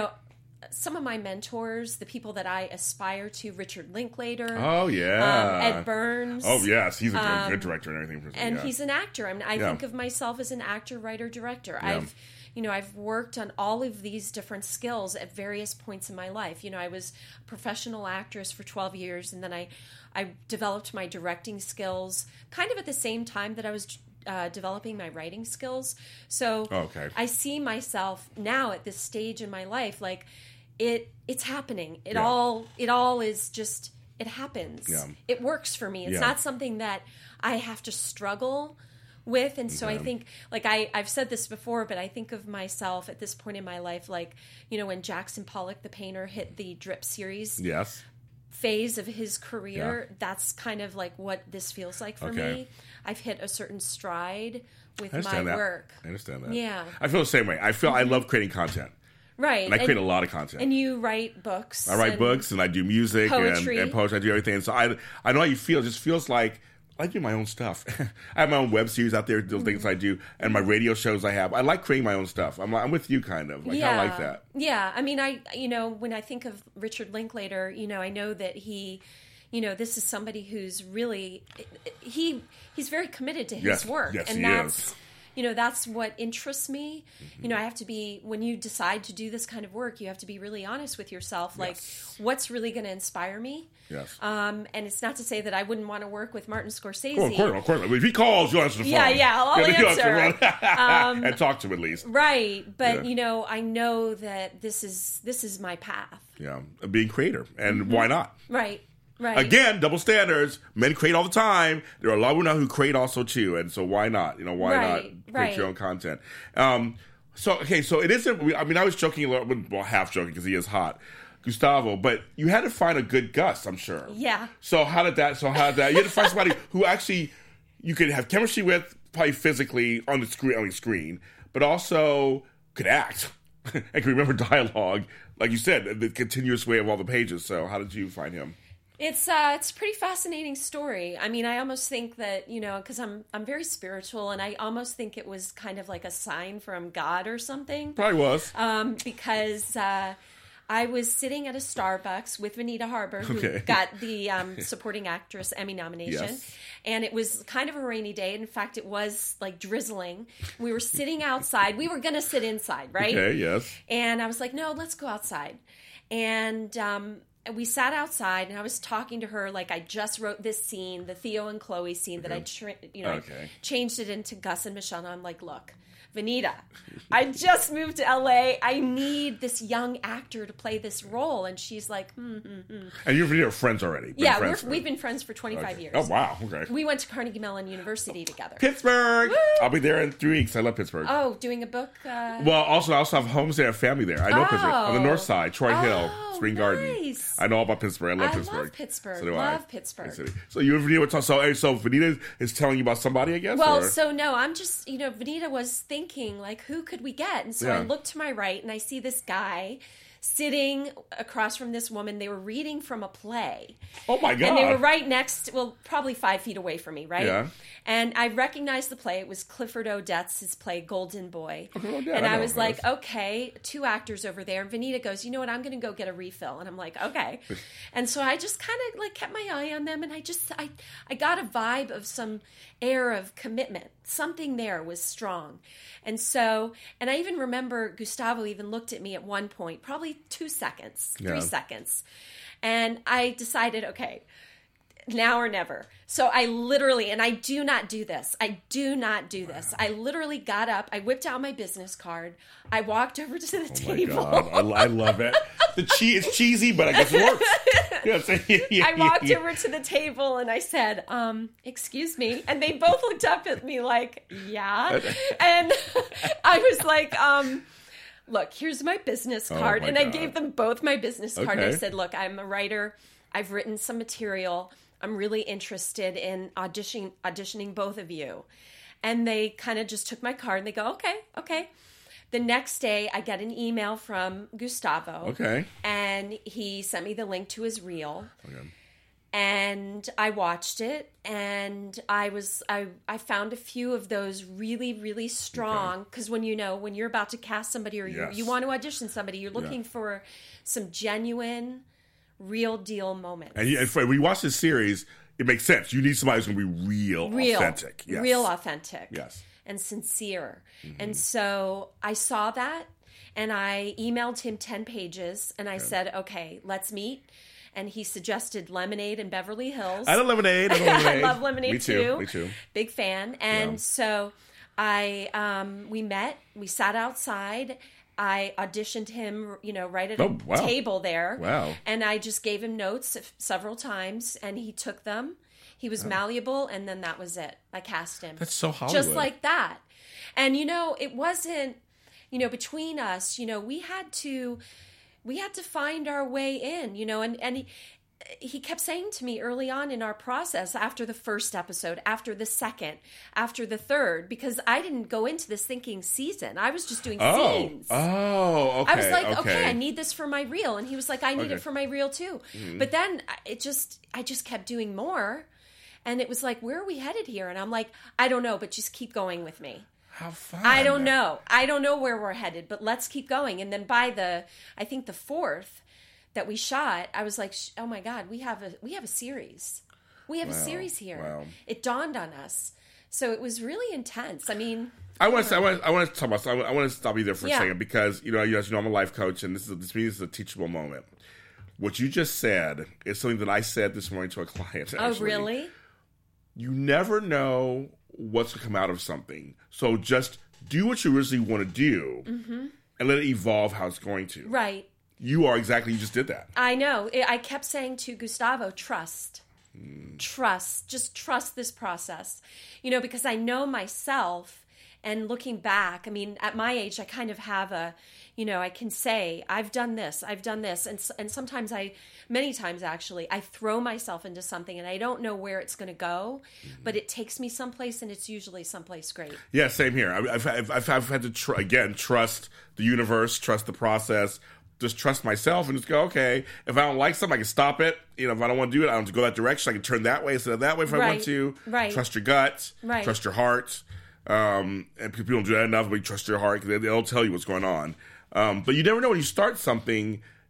[SPEAKER 4] some of my mentors, the people that I aspire to, Richard Linklater.
[SPEAKER 1] Oh, yeah.
[SPEAKER 4] Ed Burns.
[SPEAKER 1] Oh, yes. He's a good director and everything.
[SPEAKER 4] And he's an actor. I think of myself as an actor, writer, director.
[SPEAKER 1] Yeah.
[SPEAKER 4] I've worked on all of these different skills at various points in my life. I was a professional actress for 12 years, and then I developed my directing skills kind of at the same time that I was developing my writing skills. So I see myself now at this stage in my life, like it's happening. It all is just, it happens. Yeah. It works for me. It's not something that I have to struggle with. And so I think, like I've said this before, but I think of myself at this point in my life, like, when Jackson Pollock, the painter, hit the Drip series phase of his career, that's kind of like what this feels like for me. I've hit a certain stride with my work.
[SPEAKER 1] I understand that.
[SPEAKER 4] Yeah.
[SPEAKER 1] I feel the same way. I love creating content.
[SPEAKER 4] Right.
[SPEAKER 1] And I create a lot of content.
[SPEAKER 4] And you write books.
[SPEAKER 1] I write books and I do music
[SPEAKER 4] poetry.
[SPEAKER 1] And poetry. I do everything. And so I know how you feel. It just feels like I do my own stuff. I have my own web series out there, those things I do, and my radio shows I have. I like creating my own stuff. I'm with you kind of. I like that.
[SPEAKER 4] Yeah. When I think of Richard Linklater, I know that he, this is somebody who's really, he's very committed to his work.
[SPEAKER 1] Yes,
[SPEAKER 4] and that's that's what interests me. I have to be, when you decide to do this kind of work, you have to be really honest with yourself. Like, what's really going to inspire me?
[SPEAKER 1] Yes.
[SPEAKER 4] And it's not to say that I wouldn't want to work with Martin Scorsese.
[SPEAKER 1] Oh, of course. If he calls, you'll answer the phone.
[SPEAKER 4] I'll answer.
[SPEAKER 1] And talk to him at least.
[SPEAKER 4] Right. But, I know that this is my path.
[SPEAKER 1] Yeah. Being creator. And why not?
[SPEAKER 4] Right. Right.
[SPEAKER 1] Again, double standards. Men create all the time. There are a lot of women who create also too, and so why not? Why not create your own content? So it isn't. I was joking a little, half joking because he is hot, Gustavo. But you had to find a good Gus, I'm sure.
[SPEAKER 4] Yeah.
[SPEAKER 1] So how did that? You had to find somebody who actually you could have chemistry with, probably physically on the screen, but also could act and can remember dialogue, like you said, the continuous way of all the pages. So how did you find him?
[SPEAKER 4] It's a pretty fascinating story. I almost think that, because I'm very spiritual, and I almost think it was kind of like a sign from God or something.
[SPEAKER 1] Probably was.
[SPEAKER 4] Because I was sitting at a Starbucks with Vanita Harbour, who got the supporting actress Emmy nomination.
[SPEAKER 1] Yes.
[SPEAKER 4] And it was kind of a rainy day. In fact, it was like drizzling. We were sitting outside. We were going to sit inside, right?
[SPEAKER 1] Okay, yes.
[SPEAKER 4] And I was like, no, let's go outside. And we sat outside, and I was talking to her like I just wrote this scene, the Theo and Chloe scene that I changed it into Gus and Michelle. And I'm like, look, Vanita, I just moved to LA. I need this young actor to play this role. And she's like,
[SPEAKER 1] And you and Vanita are friends already?
[SPEAKER 4] We've been friends for 25 years.
[SPEAKER 1] Oh, wow. Okay.
[SPEAKER 4] We went to Carnegie Mellon University together.
[SPEAKER 1] Pittsburgh!
[SPEAKER 4] Woo!
[SPEAKER 1] I'll be there in 3 weeks. I love Pittsburgh.
[SPEAKER 4] Oh, doing a book?
[SPEAKER 1] Well, also, I also have homes there and family there. I know Pittsburgh. On the north side, Troy Hill, Spring Garden.
[SPEAKER 4] Nice.
[SPEAKER 1] I know all about Pittsburgh. I love Pittsburgh.
[SPEAKER 4] Love Pittsburgh.
[SPEAKER 1] So do
[SPEAKER 4] love
[SPEAKER 1] I.
[SPEAKER 4] Pittsburgh.
[SPEAKER 1] So you and Vanita were talking. So Vanita is telling you about somebody, I guess?
[SPEAKER 4] Well, so no, I'm just, Vanita was thinking, like, who could we get? And so I look to my right, and I see this guy sitting across from this woman. They were reading from a play.
[SPEAKER 1] Oh, my God.
[SPEAKER 4] And they were right next, probably 5 feet away from me, right?
[SPEAKER 1] Yeah.
[SPEAKER 4] And I recognized the play. It was Clifford Odets' play, Golden Boy.
[SPEAKER 1] Okay,
[SPEAKER 4] and I was like, okay, 2 actors over there. And Vanita goes, you know what, I'm going to go get a refill. And I'm like, okay. And so I just kind of like kept my eye on them. And I got a vibe of some air of commitment. Something there was strong. And I even remember Gustavo even looked at me at one point, probably 2 seconds, 3 seconds. And I decided, okay, now or never. So I literally, and I do not do this. I literally got up. I whipped out my business card. I walked over to the table.
[SPEAKER 1] My God. I love it. It's cheesy, but I guess it works.
[SPEAKER 4] I walked over to the table and I said, excuse me. And they both looked up at me like, yeah. And I was like, look, here's my business card. And I gave them both my business card. And I said, look, I'm a writer. I've written some material. I'm really interested in auditioning both of you. And they kind of just took my card and they go, okay. The next day, I get an email from Gustavo.
[SPEAKER 1] Okay.
[SPEAKER 4] And he sent me the link to his reel.
[SPEAKER 1] Okay.
[SPEAKER 4] And I watched it, and I found a few of those really, really strong, because when you're about to cast somebody or you want to audition somebody, you're looking for some genuine, real deal moments.
[SPEAKER 1] And when you watch this series, it makes sense. You need somebody who's going to be real authentic. Yes.
[SPEAKER 4] Real authentic.
[SPEAKER 1] Yes.
[SPEAKER 4] And sincere. Mm-hmm. And so I saw that, and I emailed him 10 pages, and I said, okay, let's meet. And he suggested Lemonade in Beverly Hills.
[SPEAKER 1] I love Lemonade.
[SPEAKER 4] I love Lemonade
[SPEAKER 1] Me too.
[SPEAKER 4] Big fan. And so we met. We sat outside. I auditioned him, right at a table there.
[SPEAKER 1] Wow.
[SPEAKER 4] And I just gave him notes several times, and he took them. He was malleable, and then that was it. I cast him.
[SPEAKER 1] That's so Hollywood.
[SPEAKER 4] Just like that. And, it wasn't, between us, we had to find our way in, and he kept saying to me early on in our process, after the first episode, after the second, after the third, because I didn't go into this thinking season. I was just doing scenes.
[SPEAKER 1] Oh, okay.
[SPEAKER 4] I was like, okay, I need this for my reel. And he was like, I need it for my reel too. Mm-hmm. But then I just kept doing more. And it was like, where are we headed here? And I'm like, I don't know, but just keep going with me.
[SPEAKER 1] How fun.
[SPEAKER 4] I don't know where we're headed, but let's keep going. And then by I think the 4th that we shot, I was like, oh my God, we have a series. We have a series here.
[SPEAKER 1] Wow.
[SPEAKER 4] It dawned on us. So it was really intense. I mean,
[SPEAKER 1] I want to talk about. I want to stop you there for a second because as you know, I'm a life coach, and this is a teachable moment. What you just said is something that I said this morning to a client. Actually.
[SPEAKER 4] Oh, really?
[SPEAKER 1] You never know what's going to come out of something. So just do what you really want to do and let it evolve how it's going to.
[SPEAKER 4] Right.
[SPEAKER 1] You just did that.
[SPEAKER 4] I know. I kept saying to Gustavo, trust. Trust. Just trust this process. Because I know myself, and looking back, I mean, at my age, I kind of have I can say, I've done this. And sometimes many times actually, I throw myself into something and I don't know where it's going to go, but it takes me someplace, and it's usually someplace great.
[SPEAKER 1] Yeah, same here. I've had to, trust the universe, trust the process, just trust myself and just go, okay, if I don't like something, I can stop it. If I don't want to do it, I don't have to go that direction. I can turn that way instead of that way if I want to.
[SPEAKER 4] Right.
[SPEAKER 1] Trust your gut.
[SPEAKER 4] Right.
[SPEAKER 1] Trust your heart. And people don't do that enough, but you trust your heart because they'll tell you what's going on. But you never know when you start something,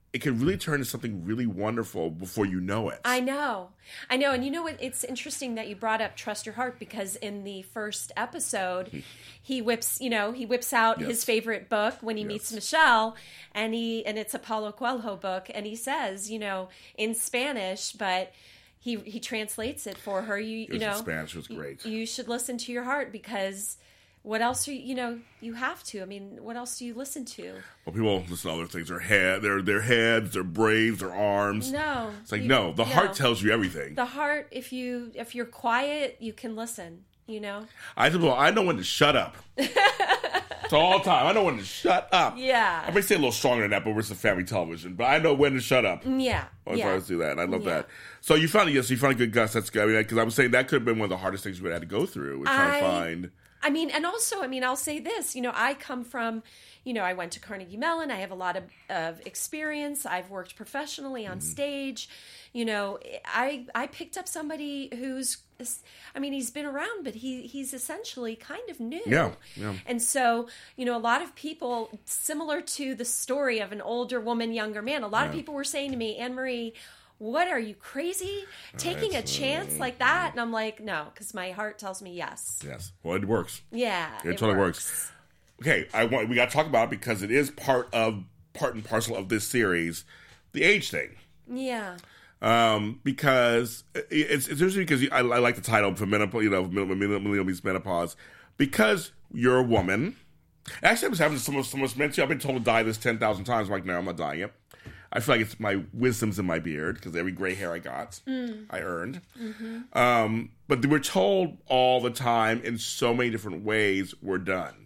[SPEAKER 1] it can really turn into something really wonderful before you know it.
[SPEAKER 4] I know. And you know what? It's interesting that you brought up Trust Your Heart, because in the first episode, he whips out his favorite book when he meets Michelle, and it's a Paulo Coelho book, and he says, in Spanish, but he translates it for her.
[SPEAKER 1] In Spanish. It was great.
[SPEAKER 4] You should listen to your heart, because what else are you have to. I mean, what else do you listen to? Well,
[SPEAKER 1] people listen to other things. Their heads, their brains, their arms.
[SPEAKER 4] No.
[SPEAKER 1] It's like, the heart tells you everything.
[SPEAKER 4] The heart, if you're quiet, you can listen,
[SPEAKER 1] I said, well, I know when to shut up. It's all the time. I know when to shut up.
[SPEAKER 4] Yeah.
[SPEAKER 1] I may say a little stronger than that, but we're just family television. But I know when to shut up.
[SPEAKER 4] Yeah.
[SPEAKER 1] I always do that, and I love that. So you found a good Gus. That's good. I mean, because I was saying that could have been one of the hardest things we would have had to go through. Was trying to find.
[SPEAKER 4] And also, I'll say this. I come from, I went to Carnegie Mellon. I have a lot of experience. I've worked professionally on stage. I picked up somebody who's, he's been around, but he's essentially kind of new.
[SPEAKER 1] Yeah.
[SPEAKER 4] And so, a lot of people, similar to the story of an older woman, younger man, a lot of people were saying to me, Anne-Marie, what, are you crazy? Taking a chance like that? And I'm like, no, because my heart tells me yes.
[SPEAKER 1] Yes. Well, it works.
[SPEAKER 4] Yeah.
[SPEAKER 1] It totally works. Okay, we got to talk about it because it is part and parcel of this series, the age thing.
[SPEAKER 4] Yeah.
[SPEAKER 1] Because it's interesting because I like the title for menopause, millennial meets menopause, because you're a woman. Actually, I was having someone's mention. I've been told to dye this 10,000 times. I'm like, no, I'm not dyeing it. I feel like it's my wisdom's in my beard, because every gray hair I got, I earned. Mm-hmm. But we're told all the time in so many different ways we're done.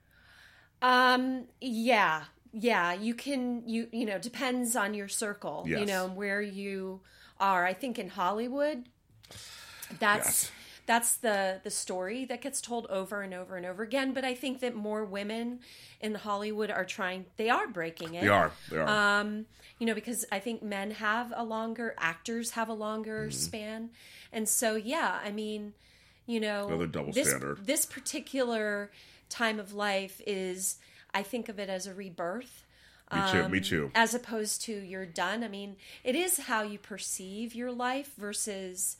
[SPEAKER 4] Yeah. You can, depends on your circle,
[SPEAKER 1] yes.
[SPEAKER 4] Where you are. I think in Hollywood, that's the story that gets told over and over and over again. But I think that more women in Hollywood are breaking it.
[SPEAKER 1] They are.
[SPEAKER 4] Because I think actors have a longer span. And so,
[SPEAKER 1] another double standard.
[SPEAKER 4] This particular time of life I think of it as a rebirth.
[SPEAKER 1] Me too.
[SPEAKER 4] As opposed to you're done. I mean, it is how you perceive your life versus,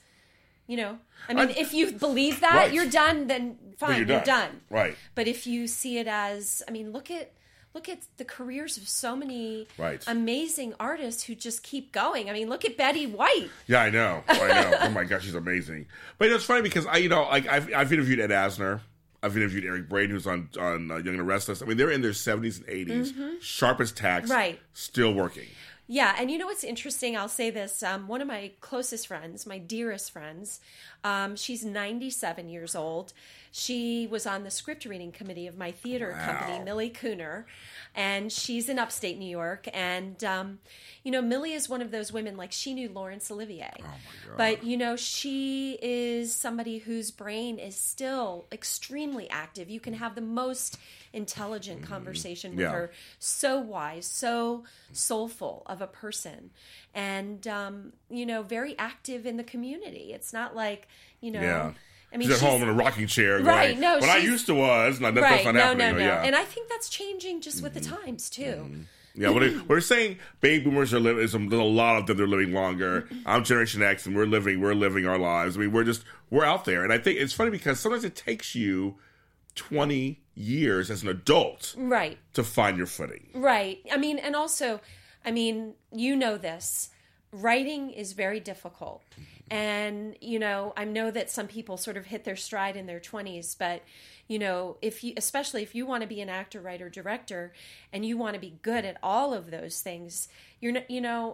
[SPEAKER 4] if you believe that you're done, then fine, you're done.
[SPEAKER 1] Right.
[SPEAKER 4] But if you see it as, look at the careers of so many amazing artists who just keep going. Look at Betty White.
[SPEAKER 1] Yeah, I know. Oh my gosh, she's amazing. But it's funny because I've interviewed Ed Asner. I've interviewed Eric Braeden, who's on Young and the Restless. They're in their 70s and 80s, sharp as tacks, still working.
[SPEAKER 4] Yeah, and what's interesting? I'll say this. One of my closest friends, my dearest friends, she's 97 years old. She was on the script reading committee of my theater company, Millie Cooner, and she's in upstate New York. And, Millie is one of those women, like she knew Laurence Olivier. Oh, my God. But, she is somebody whose brain is still extremely active. You can have the most intelligent conversation with her. So wise, so soulful of a person. And, very active in the community. It's not like,
[SPEAKER 1] she's at home in a rocking chair.
[SPEAKER 4] Right,
[SPEAKER 1] no. But I used to was. No, that's not happening.
[SPEAKER 4] No. And I think that's changing just with the times, too.
[SPEAKER 1] Yeah, we're saying baby boomers are living, there's a lot of them that are living longer. I'm Generation X, and we're living our lives. We're out there. And I think it's funny because sometimes it takes you 20 years as an adult to find your footing.
[SPEAKER 4] Right. And also, this. Writing is very difficult. And, I know that some people sort of hit their stride in their 20s, but, especially if you want to be an actor, writer, director, and you want to be good at all of those things, it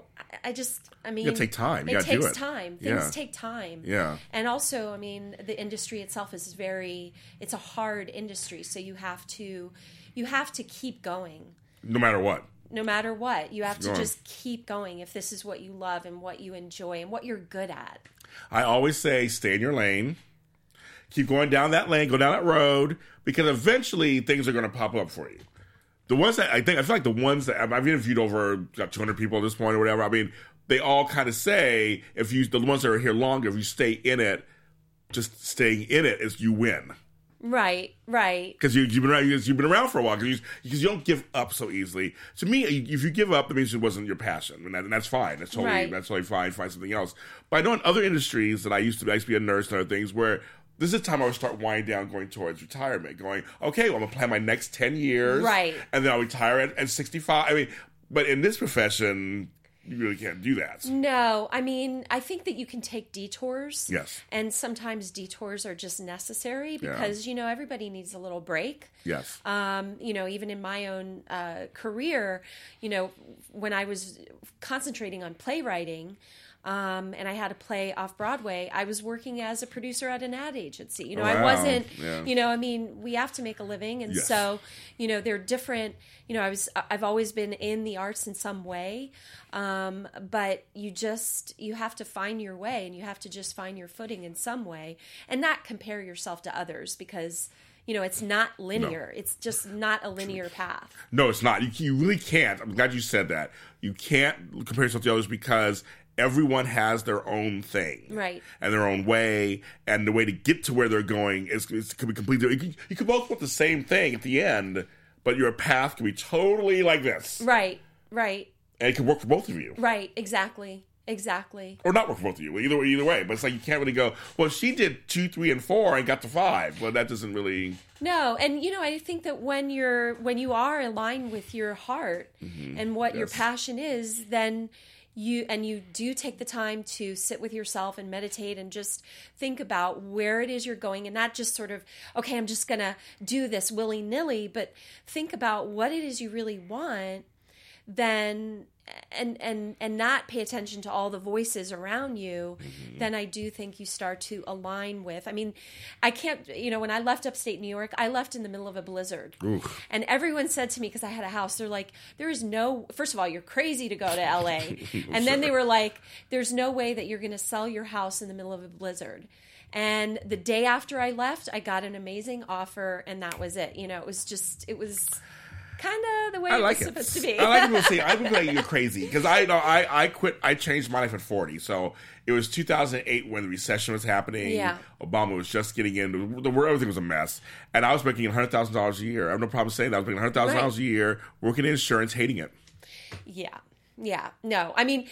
[SPEAKER 1] take time.
[SPEAKER 4] It takes time. Things take time.
[SPEAKER 1] Yeah.
[SPEAKER 4] And also, the industry itself is it's a hard industry. So you have to keep going.
[SPEAKER 1] No matter what.
[SPEAKER 4] You have to just keep going if this is what you love and what you enjoy and what you're good at.
[SPEAKER 1] I always say stay in your lane. Keep going down that lane, go down that road, because eventually things are going to pop up for you. The ones that I feel like the ones that I've interviewed over 200 people at this point or whatever, they all kind of say, the ones that are here longer, if you stay in it, just staying in it is you win.
[SPEAKER 4] Right.
[SPEAKER 1] Because you've been around for a while. Because you don't give up so easily. To me, if you give up, that means it wasn't your passion, and that's fine. That's totally fine. Find something else. But I know in other industries that I used to be a nurse and other things where this is the time I would start winding down, going towards retirement. Going, okay, well, I'm gonna plan my next 10 years,
[SPEAKER 4] right,
[SPEAKER 1] and then I'll retire at 65. I mean, but in this profession, you really can't do that.
[SPEAKER 4] No, I mean, I think that you can take detours.
[SPEAKER 1] Yes.
[SPEAKER 4] And sometimes detours are just necessary because, everybody needs a little break.
[SPEAKER 1] Yes.
[SPEAKER 4] Even in my own career, when I was concentrating on playwriting, and I had a play off Broadway, I was working as a producer at an ad agency.
[SPEAKER 1] Wow.
[SPEAKER 4] I wasn't,
[SPEAKER 1] yeah.
[SPEAKER 4] we have to make a living. And
[SPEAKER 1] yes.
[SPEAKER 4] so, they're different, I've always been in the arts in some way. But you have to find your way, and you have to just find your footing in some way and not compare yourself to others because, it's not linear. No. It's just not a linear path.
[SPEAKER 1] No, it's not. You really can't. I'm glad you said that. You can't compare yourself to others because everyone has their own thing,
[SPEAKER 4] right,
[SPEAKER 1] and their own way, and the way to get to where they're going could be completely. You could both want the same thing at the end, but your path can be totally like this,
[SPEAKER 4] right,
[SPEAKER 1] and it can work for both of you,
[SPEAKER 4] right, exactly, or
[SPEAKER 1] not work for both of you. Either way, but it's like you can't really go. Well, she did 2, 3, and 4 and got to 5. Well, that doesn't really.
[SPEAKER 4] No, and I think that when you are aligned with your heart and what your passion is, then. You do take the time to sit with yourself and meditate and just think about where it is you're going and not just sort of, okay, I'm just going to do this willy-nilly, but think about what it is you really want, then and not pay attention to all the voices around you, then I do think you start to align with. I mean, I can't, when I left upstate New York, I left in the middle of a blizzard.
[SPEAKER 1] Oof.
[SPEAKER 4] And everyone said to me, because I had a house, they're like, first of all, you're crazy to go to LA. And then they were like, there's no way that you're going to sell your house in the middle of a blizzard. And the day after I left, I got an amazing offer, and that was it. It was kind of the way it was supposed to be.
[SPEAKER 1] I like people say, I would be like, you're crazy. Because I quit, I changed my life at 40. So it was 2008 when the recession was happening.
[SPEAKER 4] Yeah.
[SPEAKER 1] Obama was just getting in. Everything was a mess. And I was making $100,000 a year. I have no problem saying that. I was making $100,000 a year, working in insurance, hating it.
[SPEAKER 4] Yeah. Yeah, no. I mean,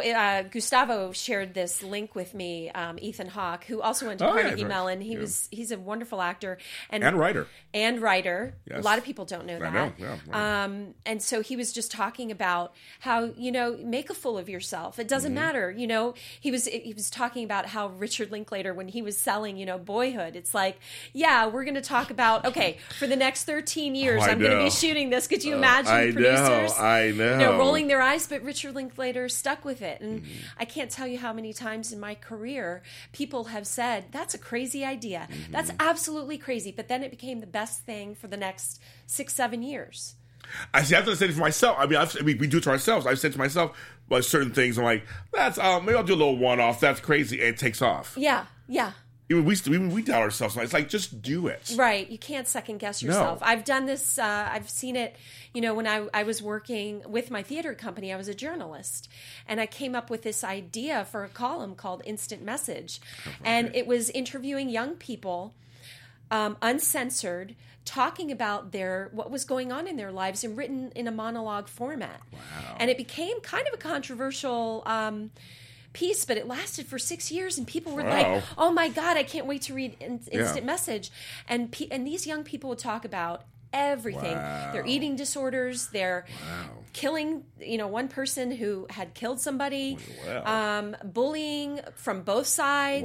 [SPEAKER 4] Gustavo shared this link with me, Ethan Hawke, who also went to Carnegie Mellon. He's a wonderful actor and
[SPEAKER 1] writer.
[SPEAKER 4] Yes. A lot of people don't know that.
[SPEAKER 1] I know. Yeah, right.
[SPEAKER 4] And so he was just talking about how, make a fool of yourself. It doesn't matter. He was talking about how Richard Linklater, when he was selling, Boyhood, it's like, yeah, we're going to talk about, okay, for the next 13 years, I'm going to be shooting this. Could you imagine producers?
[SPEAKER 1] I know.
[SPEAKER 4] Rolling their eyes. But Richard Linklater stuck with it. And I can't tell you how many times in my career people have said, that's a crazy idea. That's absolutely crazy. But then it became the best thing for the next 6-7 years.
[SPEAKER 1] I have to say it for myself. I mean, we do it to ourselves. I've said to myself, well, certain things, I'm like, that's maybe I'll do a little one-off. That's crazy. And it takes off.
[SPEAKER 4] Yeah.
[SPEAKER 1] Even we doubt ourselves. It's like, just do it.
[SPEAKER 4] Right. You can't second guess yourself.
[SPEAKER 1] No.
[SPEAKER 4] I've done this. I've seen it. When I was working with my theater company, I was a journalist. And I came up with this idea for a column called Instant Message. And it was interviewing young people, uncensored, talking about what was going on in their lives and written in a monologue format.
[SPEAKER 1] Wow.
[SPEAKER 4] And it became kind of a controversial piece, but it lasted for 6 years, and people were like, "Oh my God, I can't wait to read Instant Message." And these young people would talk about everything: their eating disorders, their killing. One person who had killed somebody, bullying from both sides.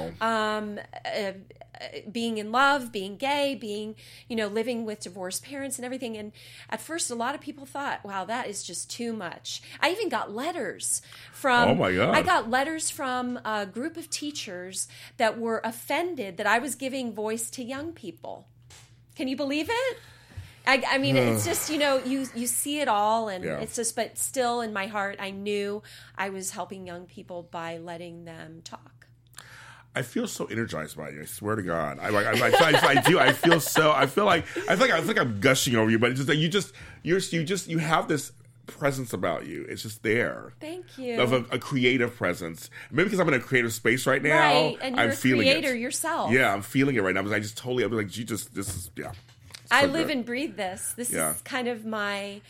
[SPEAKER 4] Being in love, being gay, being, living with divorced parents and everything. And at first, a lot of people thought, wow, that is just too much. I even got letters from,
[SPEAKER 1] oh my God.
[SPEAKER 4] I got letters from a group of teachers that were offended that I was giving voice to young people. Can you believe it? I mean, it's just, you see it all, and it's just, but still in my heart, I knew I was helping young people by letting them talk.
[SPEAKER 1] I feel so energized by you. I swear to God, I do. I feel like I'm gushing over you, but it's just that you have this presence about you. It's just there.
[SPEAKER 4] Thank you.
[SPEAKER 1] Of a creative presence. Maybe because I'm in a creative space right now.
[SPEAKER 4] Right, and you're
[SPEAKER 1] I'm feeling
[SPEAKER 4] a creator
[SPEAKER 1] it.
[SPEAKER 4] yourself.
[SPEAKER 1] Yeah, I'm feeling it right now because I just totally, I'm like, this is, yeah.
[SPEAKER 4] I
[SPEAKER 1] So
[SPEAKER 4] live
[SPEAKER 1] good.
[SPEAKER 4] and breathe this. This
[SPEAKER 1] Yeah.
[SPEAKER 4] is kind of my,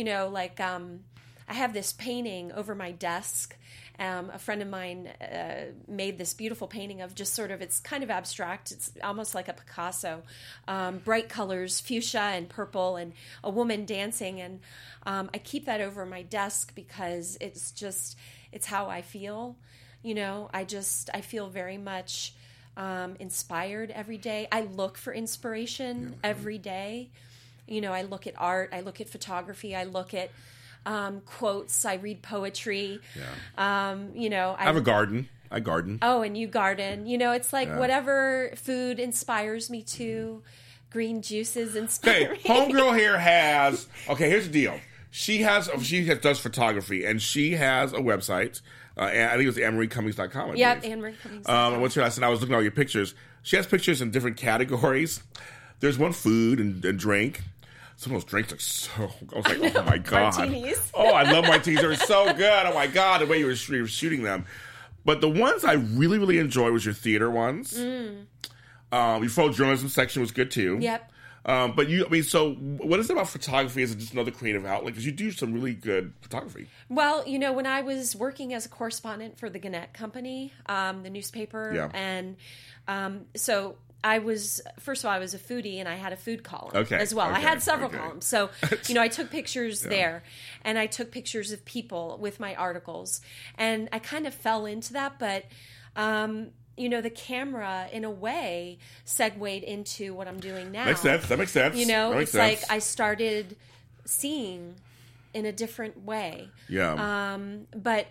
[SPEAKER 4] I have this painting over my desk. A friend of mine made this beautiful painting of just sort of, it's kind of abstract. It's almost like a Picasso. Bright colors, fuchsia and purple, and a woman dancing. And I keep that over my desk because it's how I feel. I feel very much inspired every day. I look for inspiration every day. I look at art, I look at photography, I look at quotes, I read poetry.
[SPEAKER 1] Yeah. I have a garden. I garden.
[SPEAKER 4] Oh, and you garden. It's like whatever food inspires me to, green juices inspire me.
[SPEAKER 1] Homegirl here has, here's the deal. She does photography, and she has a website. I think it was AnnMarieCummings.com.
[SPEAKER 4] Yep, AnnMarieCummings.
[SPEAKER 1] I went to her and I was looking at all your pictures. She has pictures in different categories. There's one food and drink. Some of those drinks are so... I was like, oh my God.
[SPEAKER 4] Martinis.
[SPEAKER 1] Oh, I love martinis. They're so good. Oh my God, the way you were shooting them. But the ones I really, really enjoyed was your theater ones. Your photojournalism section was good too.
[SPEAKER 4] Yep.
[SPEAKER 1] So what is it about photography? Is it just another creative outlet? Because you do some really good photography.
[SPEAKER 4] Well, when I was working as a correspondent for the Gannett Company, the newspaper, and so I was a foodie and I had a food column as well. I had several columns. So, I took pictures there and I took pictures of people with my articles, and I kind of fell into that, but the camera, in a way, segued into what I'm doing now.
[SPEAKER 1] Makes sense. That makes sense.
[SPEAKER 4] It's like I started seeing in a different way.
[SPEAKER 1] Yeah.
[SPEAKER 4] But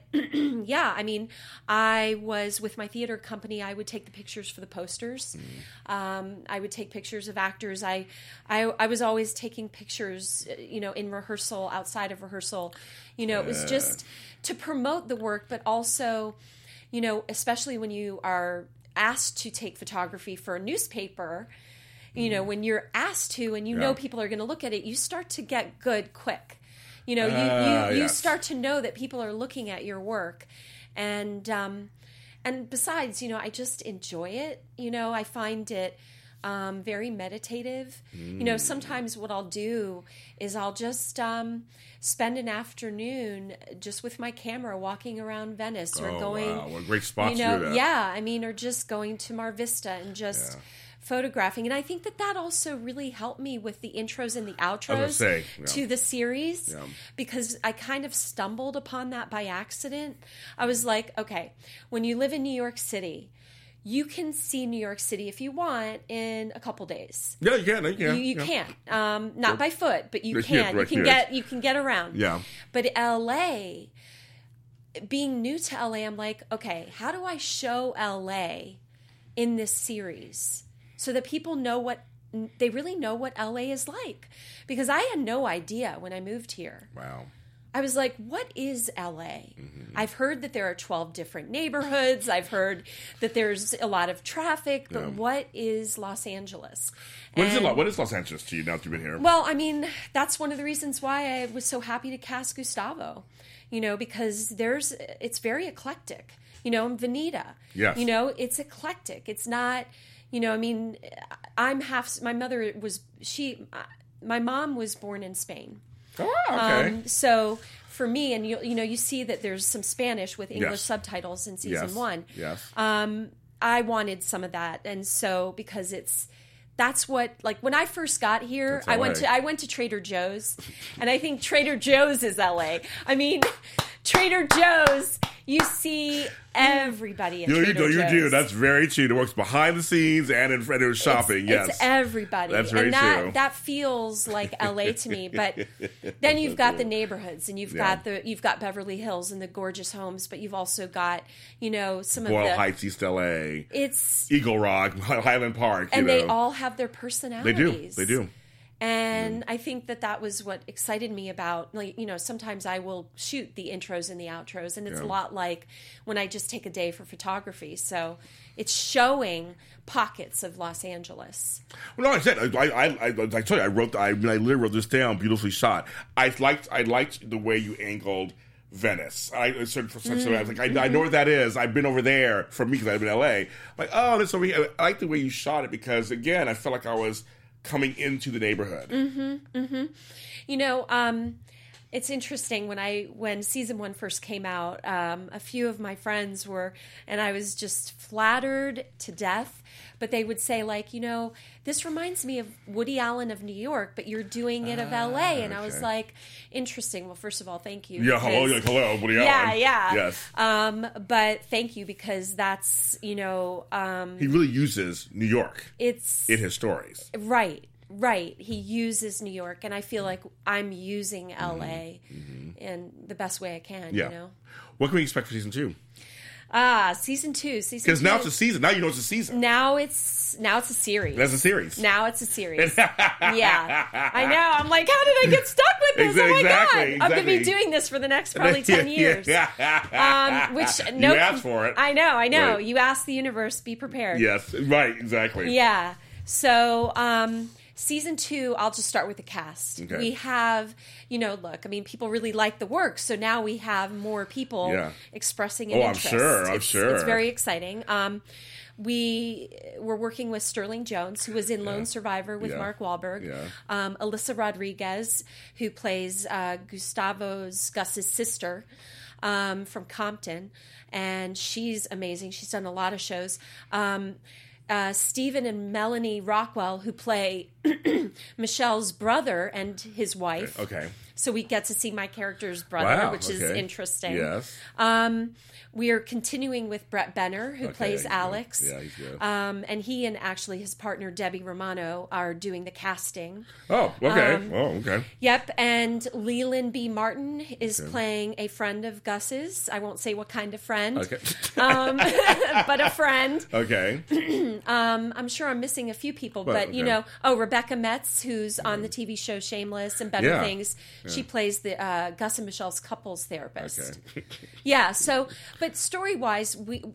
[SPEAKER 4] I was with my theater company. I would take the pictures for the posters. I would take pictures of actors. I was always taking pictures, in rehearsal, outside of rehearsal. It was just to promote the work, but also, especially when you are asked to take photography for a newspaper, when you're asked to, and know people are going to look at it, you start to get good quick. You start to know that people are looking at your work, and besides, I just enjoy it. I find it very meditative. Sometimes what I'll do is I'll just spend an afternoon just with my camera walking around Venice, or going.
[SPEAKER 1] Wow, what a great spot to do that.
[SPEAKER 4] Yeah, or just going to Mar Vista and just. Photographing, and I think that also really helped me with the intros and the outros to the series, because I kind of stumbled upon that by accident. I was like, okay, when you live in New York City, you can see New York City if you want in a couple days.
[SPEAKER 1] Yeah, you can.
[SPEAKER 4] You can, not by foot, but you can. You can get around.
[SPEAKER 1] Yeah.
[SPEAKER 4] But LA, being new to LA, I'm like, okay, how do I show LA in this series? So that people they really know what LA is like. Because I had no idea when I moved here.
[SPEAKER 1] Wow.
[SPEAKER 4] I was like, what is LA? I've heard that there are 12 different neighborhoods. I've heard that there's a lot of traffic. But what is Los Angeles?
[SPEAKER 1] What is Los Angeles to you now that you've been here?
[SPEAKER 4] Well, that's one of the reasons why I was so happy to cast Gustavo. Because it's very eclectic. I'm Veneta.
[SPEAKER 1] Yes.
[SPEAKER 4] It's eclectic. It's not... I'm half. My mother was. My mom was born in Spain.
[SPEAKER 1] Oh, okay.
[SPEAKER 4] So for me, and you see that there's some Spanish with English subtitles in season 1.
[SPEAKER 1] Yes.
[SPEAKER 4] I wanted some of that, and so because that's what, like, when I first got here, I went to Trader Joe's, and I think Trader Joe's is LA. Trader Joe's, you see everybody at Trader Joe's.
[SPEAKER 1] You do. That's very true. It works behind the scenes and in front of shopping. Yes,
[SPEAKER 4] it's everybody.
[SPEAKER 1] That's very true.
[SPEAKER 4] That feels like LA to me. But then you've got the neighborhoods, and you've got Beverly Hills and the gorgeous homes, but you've also got some of
[SPEAKER 1] Boyle Heights, East LA.
[SPEAKER 4] It's
[SPEAKER 1] Eagle Rock, Highland Park,
[SPEAKER 4] and they all have their personalities.
[SPEAKER 1] They do.
[SPEAKER 4] And I think that was what excited me about, like, you know, sometimes I will shoot the intros and the outros, and it's a lot like when I just take a day for photography. So it's showing pockets of Los Angeles.
[SPEAKER 1] Well, no, I said I told you I literally wrote this down, beautifully shot. I liked the way you angled Venice. I was like, I know where that is. I've been over there for me because I've been in LA. Like, oh, this over here. I like the way you shot it because, again, I felt like I was coming into the neighborhood.
[SPEAKER 4] You know, it's interesting when season 1 first came out, a few of my friends were, and I was just flattered to death, but they would say, like, you know, this reminds me of Woody Allen of New York, but you're doing it of LA. And I was like, interesting. Well, first of all, thank you.
[SPEAKER 1] Yeah, hello, Woody Allen.
[SPEAKER 4] Yeah.
[SPEAKER 1] Yes.
[SPEAKER 4] But thank you, because that's, you know...
[SPEAKER 1] he really uses New York in his stories.
[SPEAKER 4] Right. He uses New York, and I feel like I'm using LA in the best way I can, you know?
[SPEAKER 1] What can we expect for season 2?
[SPEAKER 4] Season 2.
[SPEAKER 1] Because now it's a season. Now you know it's a season.
[SPEAKER 4] Now it's a series.
[SPEAKER 1] That's a series.
[SPEAKER 4] Now it's a series. Yeah. I know. I'm like, how did I get stuck with this?
[SPEAKER 1] Exactly,
[SPEAKER 4] oh my God.
[SPEAKER 1] exactly.
[SPEAKER 4] I'm going to be doing this for the next probably 10 years.
[SPEAKER 1] You asked for it.
[SPEAKER 4] I know.
[SPEAKER 1] Right.
[SPEAKER 4] You asked the universe, be prepared.
[SPEAKER 1] Yes. Right. Exactly.
[SPEAKER 4] Yeah. So, season 2, I'll just start with the cast.
[SPEAKER 1] Okay.
[SPEAKER 4] We have, you know, look, I mean, people really like the work, so now we have more people expressing an interest.
[SPEAKER 1] I'm sure.
[SPEAKER 4] It's very exciting. We were working with Sterling Jones, who was in Lone Survivor with Mark Wahlberg.
[SPEAKER 1] Yeah.
[SPEAKER 4] Alyssa Rodriguez, who plays Gus's sister from Compton, and she's amazing. She's done a lot of shows. Stephen and Melanie Rockwell, who play Michelle's brother and his wife.
[SPEAKER 1] Okay.
[SPEAKER 4] So we get to see my character's brother, which is interesting.
[SPEAKER 1] Yes.
[SPEAKER 4] We are continuing with Brett Benner, who plays Alex.
[SPEAKER 1] Yeah, he's good.
[SPEAKER 4] And he and actually his partner, Debbie Romano, are doing the casting.
[SPEAKER 1] Oh, okay. Okay.
[SPEAKER 4] Yep. And Leland B. Martin is playing a friend of Gus's. I won't say what kind of friend.
[SPEAKER 1] Okay.
[SPEAKER 4] But a friend.
[SPEAKER 1] Okay.
[SPEAKER 4] I'm sure I'm missing a few people, but you know, Rebecca Metz, who's on the TV show Shameless and Better Things. She plays the Gus and Michelle's couples therapist.
[SPEAKER 1] Okay.
[SPEAKER 4] Yeah. So, but story-wise,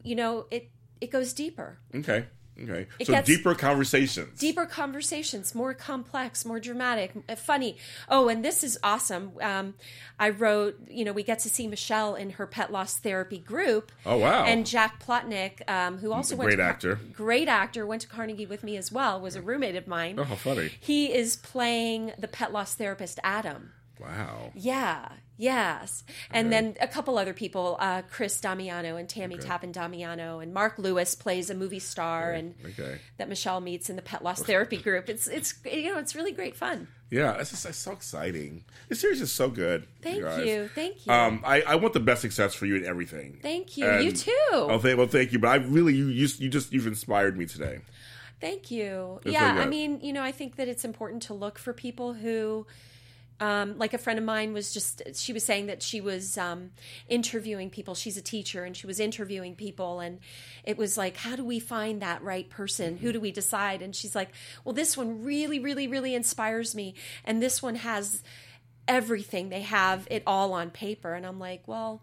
[SPEAKER 4] it goes deeper.
[SPEAKER 1] Okay. So deeper conversations.
[SPEAKER 4] More complex, more dramatic, funny. Oh, and this is awesome. I wrote, we get to see Michelle in her pet loss therapy group.
[SPEAKER 1] Oh, wow.
[SPEAKER 4] And Jack Plotnick, who also
[SPEAKER 1] great actor,
[SPEAKER 4] went to Carnegie with me as well, was a roommate of mine.
[SPEAKER 1] Oh, how funny.
[SPEAKER 4] He is playing the pet loss therapist, Adam.
[SPEAKER 1] Wow.
[SPEAKER 4] Yeah. Yes. And then a couple other people, Chris Damiano and Tammy Tappan Damiano, and Mark Lewis plays a movie star and that Michelle meets in the pet loss therapy group. It's really great fun.
[SPEAKER 1] Yeah, it's so exciting. This series is so good.
[SPEAKER 4] Thank you.
[SPEAKER 1] I want the best success for you in everything.
[SPEAKER 4] Thank you.
[SPEAKER 1] And,
[SPEAKER 4] you too.
[SPEAKER 1] Thank you. But I really, you've inspired me today.
[SPEAKER 4] Thank you.
[SPEAKER 1] It's
[SPEAKER 4] yeah,
[SPEAKER 1] so
[SPEAKER 4] I mean, I think that it's important to look for people who. Like a friend of mine she was saying that she was interviewing people. She's a teacher, and she was interviewing people, and it was like, how do we find that right person? Who do we decide? And she's like, well, this one really, really, really inspires me, and this one has everything. They have it all on paper. And I'm like, well,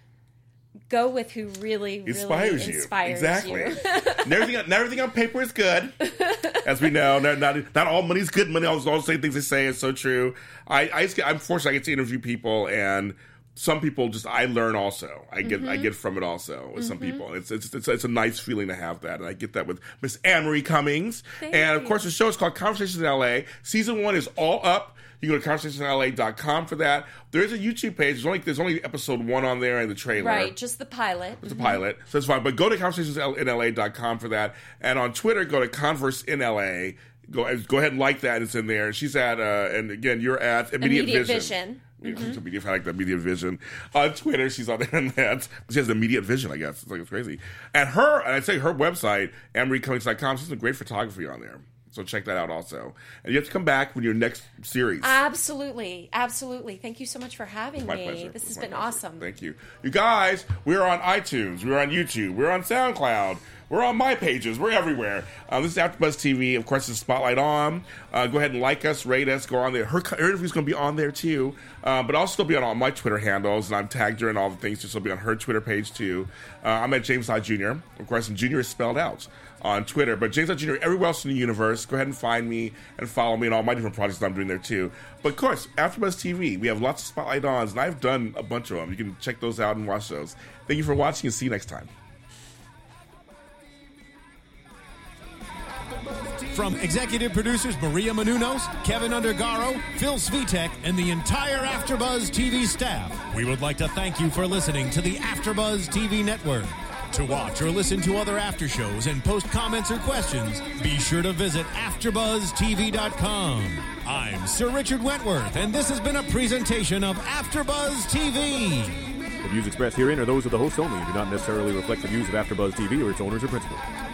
[SPEAKER 4] go with who really, really inspires you.
[SPEAKER 1] Exactly. Not everything on paper is good. As we know, not all money's good money. All the same things they say is so true. I'm fortunate I get to interview people, and some people I learn also. I get from it also with some people. It's a nice feeling to have that, and I get that with Miss Anne-Marie Cummings. Of course, the show is called Conversations in LA. Season 1 is all up. You go to conversationsnla.com for that. There's a YouTube page. There's only episode 1 on there and the trailer.
[SPEAKER 4] Right, just the pilot.
[SPEAKER 1] It's a pilot, so that's fine. But go to conversationsinla.com for that. And on Twitter, go to ConverseInLA. Go ahead and like that. It's in there. She's at, and again, you're at Immediate Vision. I like that, Immediate Vision. On Twitter, she's on there and that. She has Immediate Vision, I guess. It's crazy. And I'd say her website, AnneMarieCummings.com, she's some great photography on there. So check that out also. And you have to come back with your next series.
[SPEAKER 4] Absolutely. Thank you so much for having me.
[SPEAKER 1] My pleasure.
[SPEAKER 4] This has been awesome.
[SPEAKER 1] Thank you. You guys, we're on iTunes. We're on YouTube. We're on SoundCloud. We're on my pages. We're everywhere. This is AfterBuzz TV. Of course, it's Spotlight on. Go ahead and like us, rate us, go on there. Her interview's going to be on there, too. But I'll still be on all my Twitter handles, and I'm tagged her in all the things, so she'll be on her Twitter page, too. I'm at James Lott Jr., of course, and Jr. is spelled out on Twitter. But James Lott Jr. everywhere else in the universe. Go ahead and find me and follow me in all my different projects that I'm doing there, too. But, of course, AfterBuzz TV, we have lots of Spotlight Ons, and I've done a bunch of them. You can check those out and watch those. Thank you for watching, and see you next time.
[SPEAKER 2] From executive producers Maria Menounos, Kevin Undergaro, Phil Svitek, and the entire AfterBuzz TV staff, we would like to thank you for listening to the AfterBuzz TV network. To watch or listen to other after shows and post comments or questions, be sure to visit AfterBuzzTV.com. I'm Sir Richard Wentworth, and this has been a presentation of AfterBuzz TV.
[SPEAKER 6] The views expressed herein are those of the hosts only and do not necessarily reflect the views of AfterBuzz TV or its owners or principals.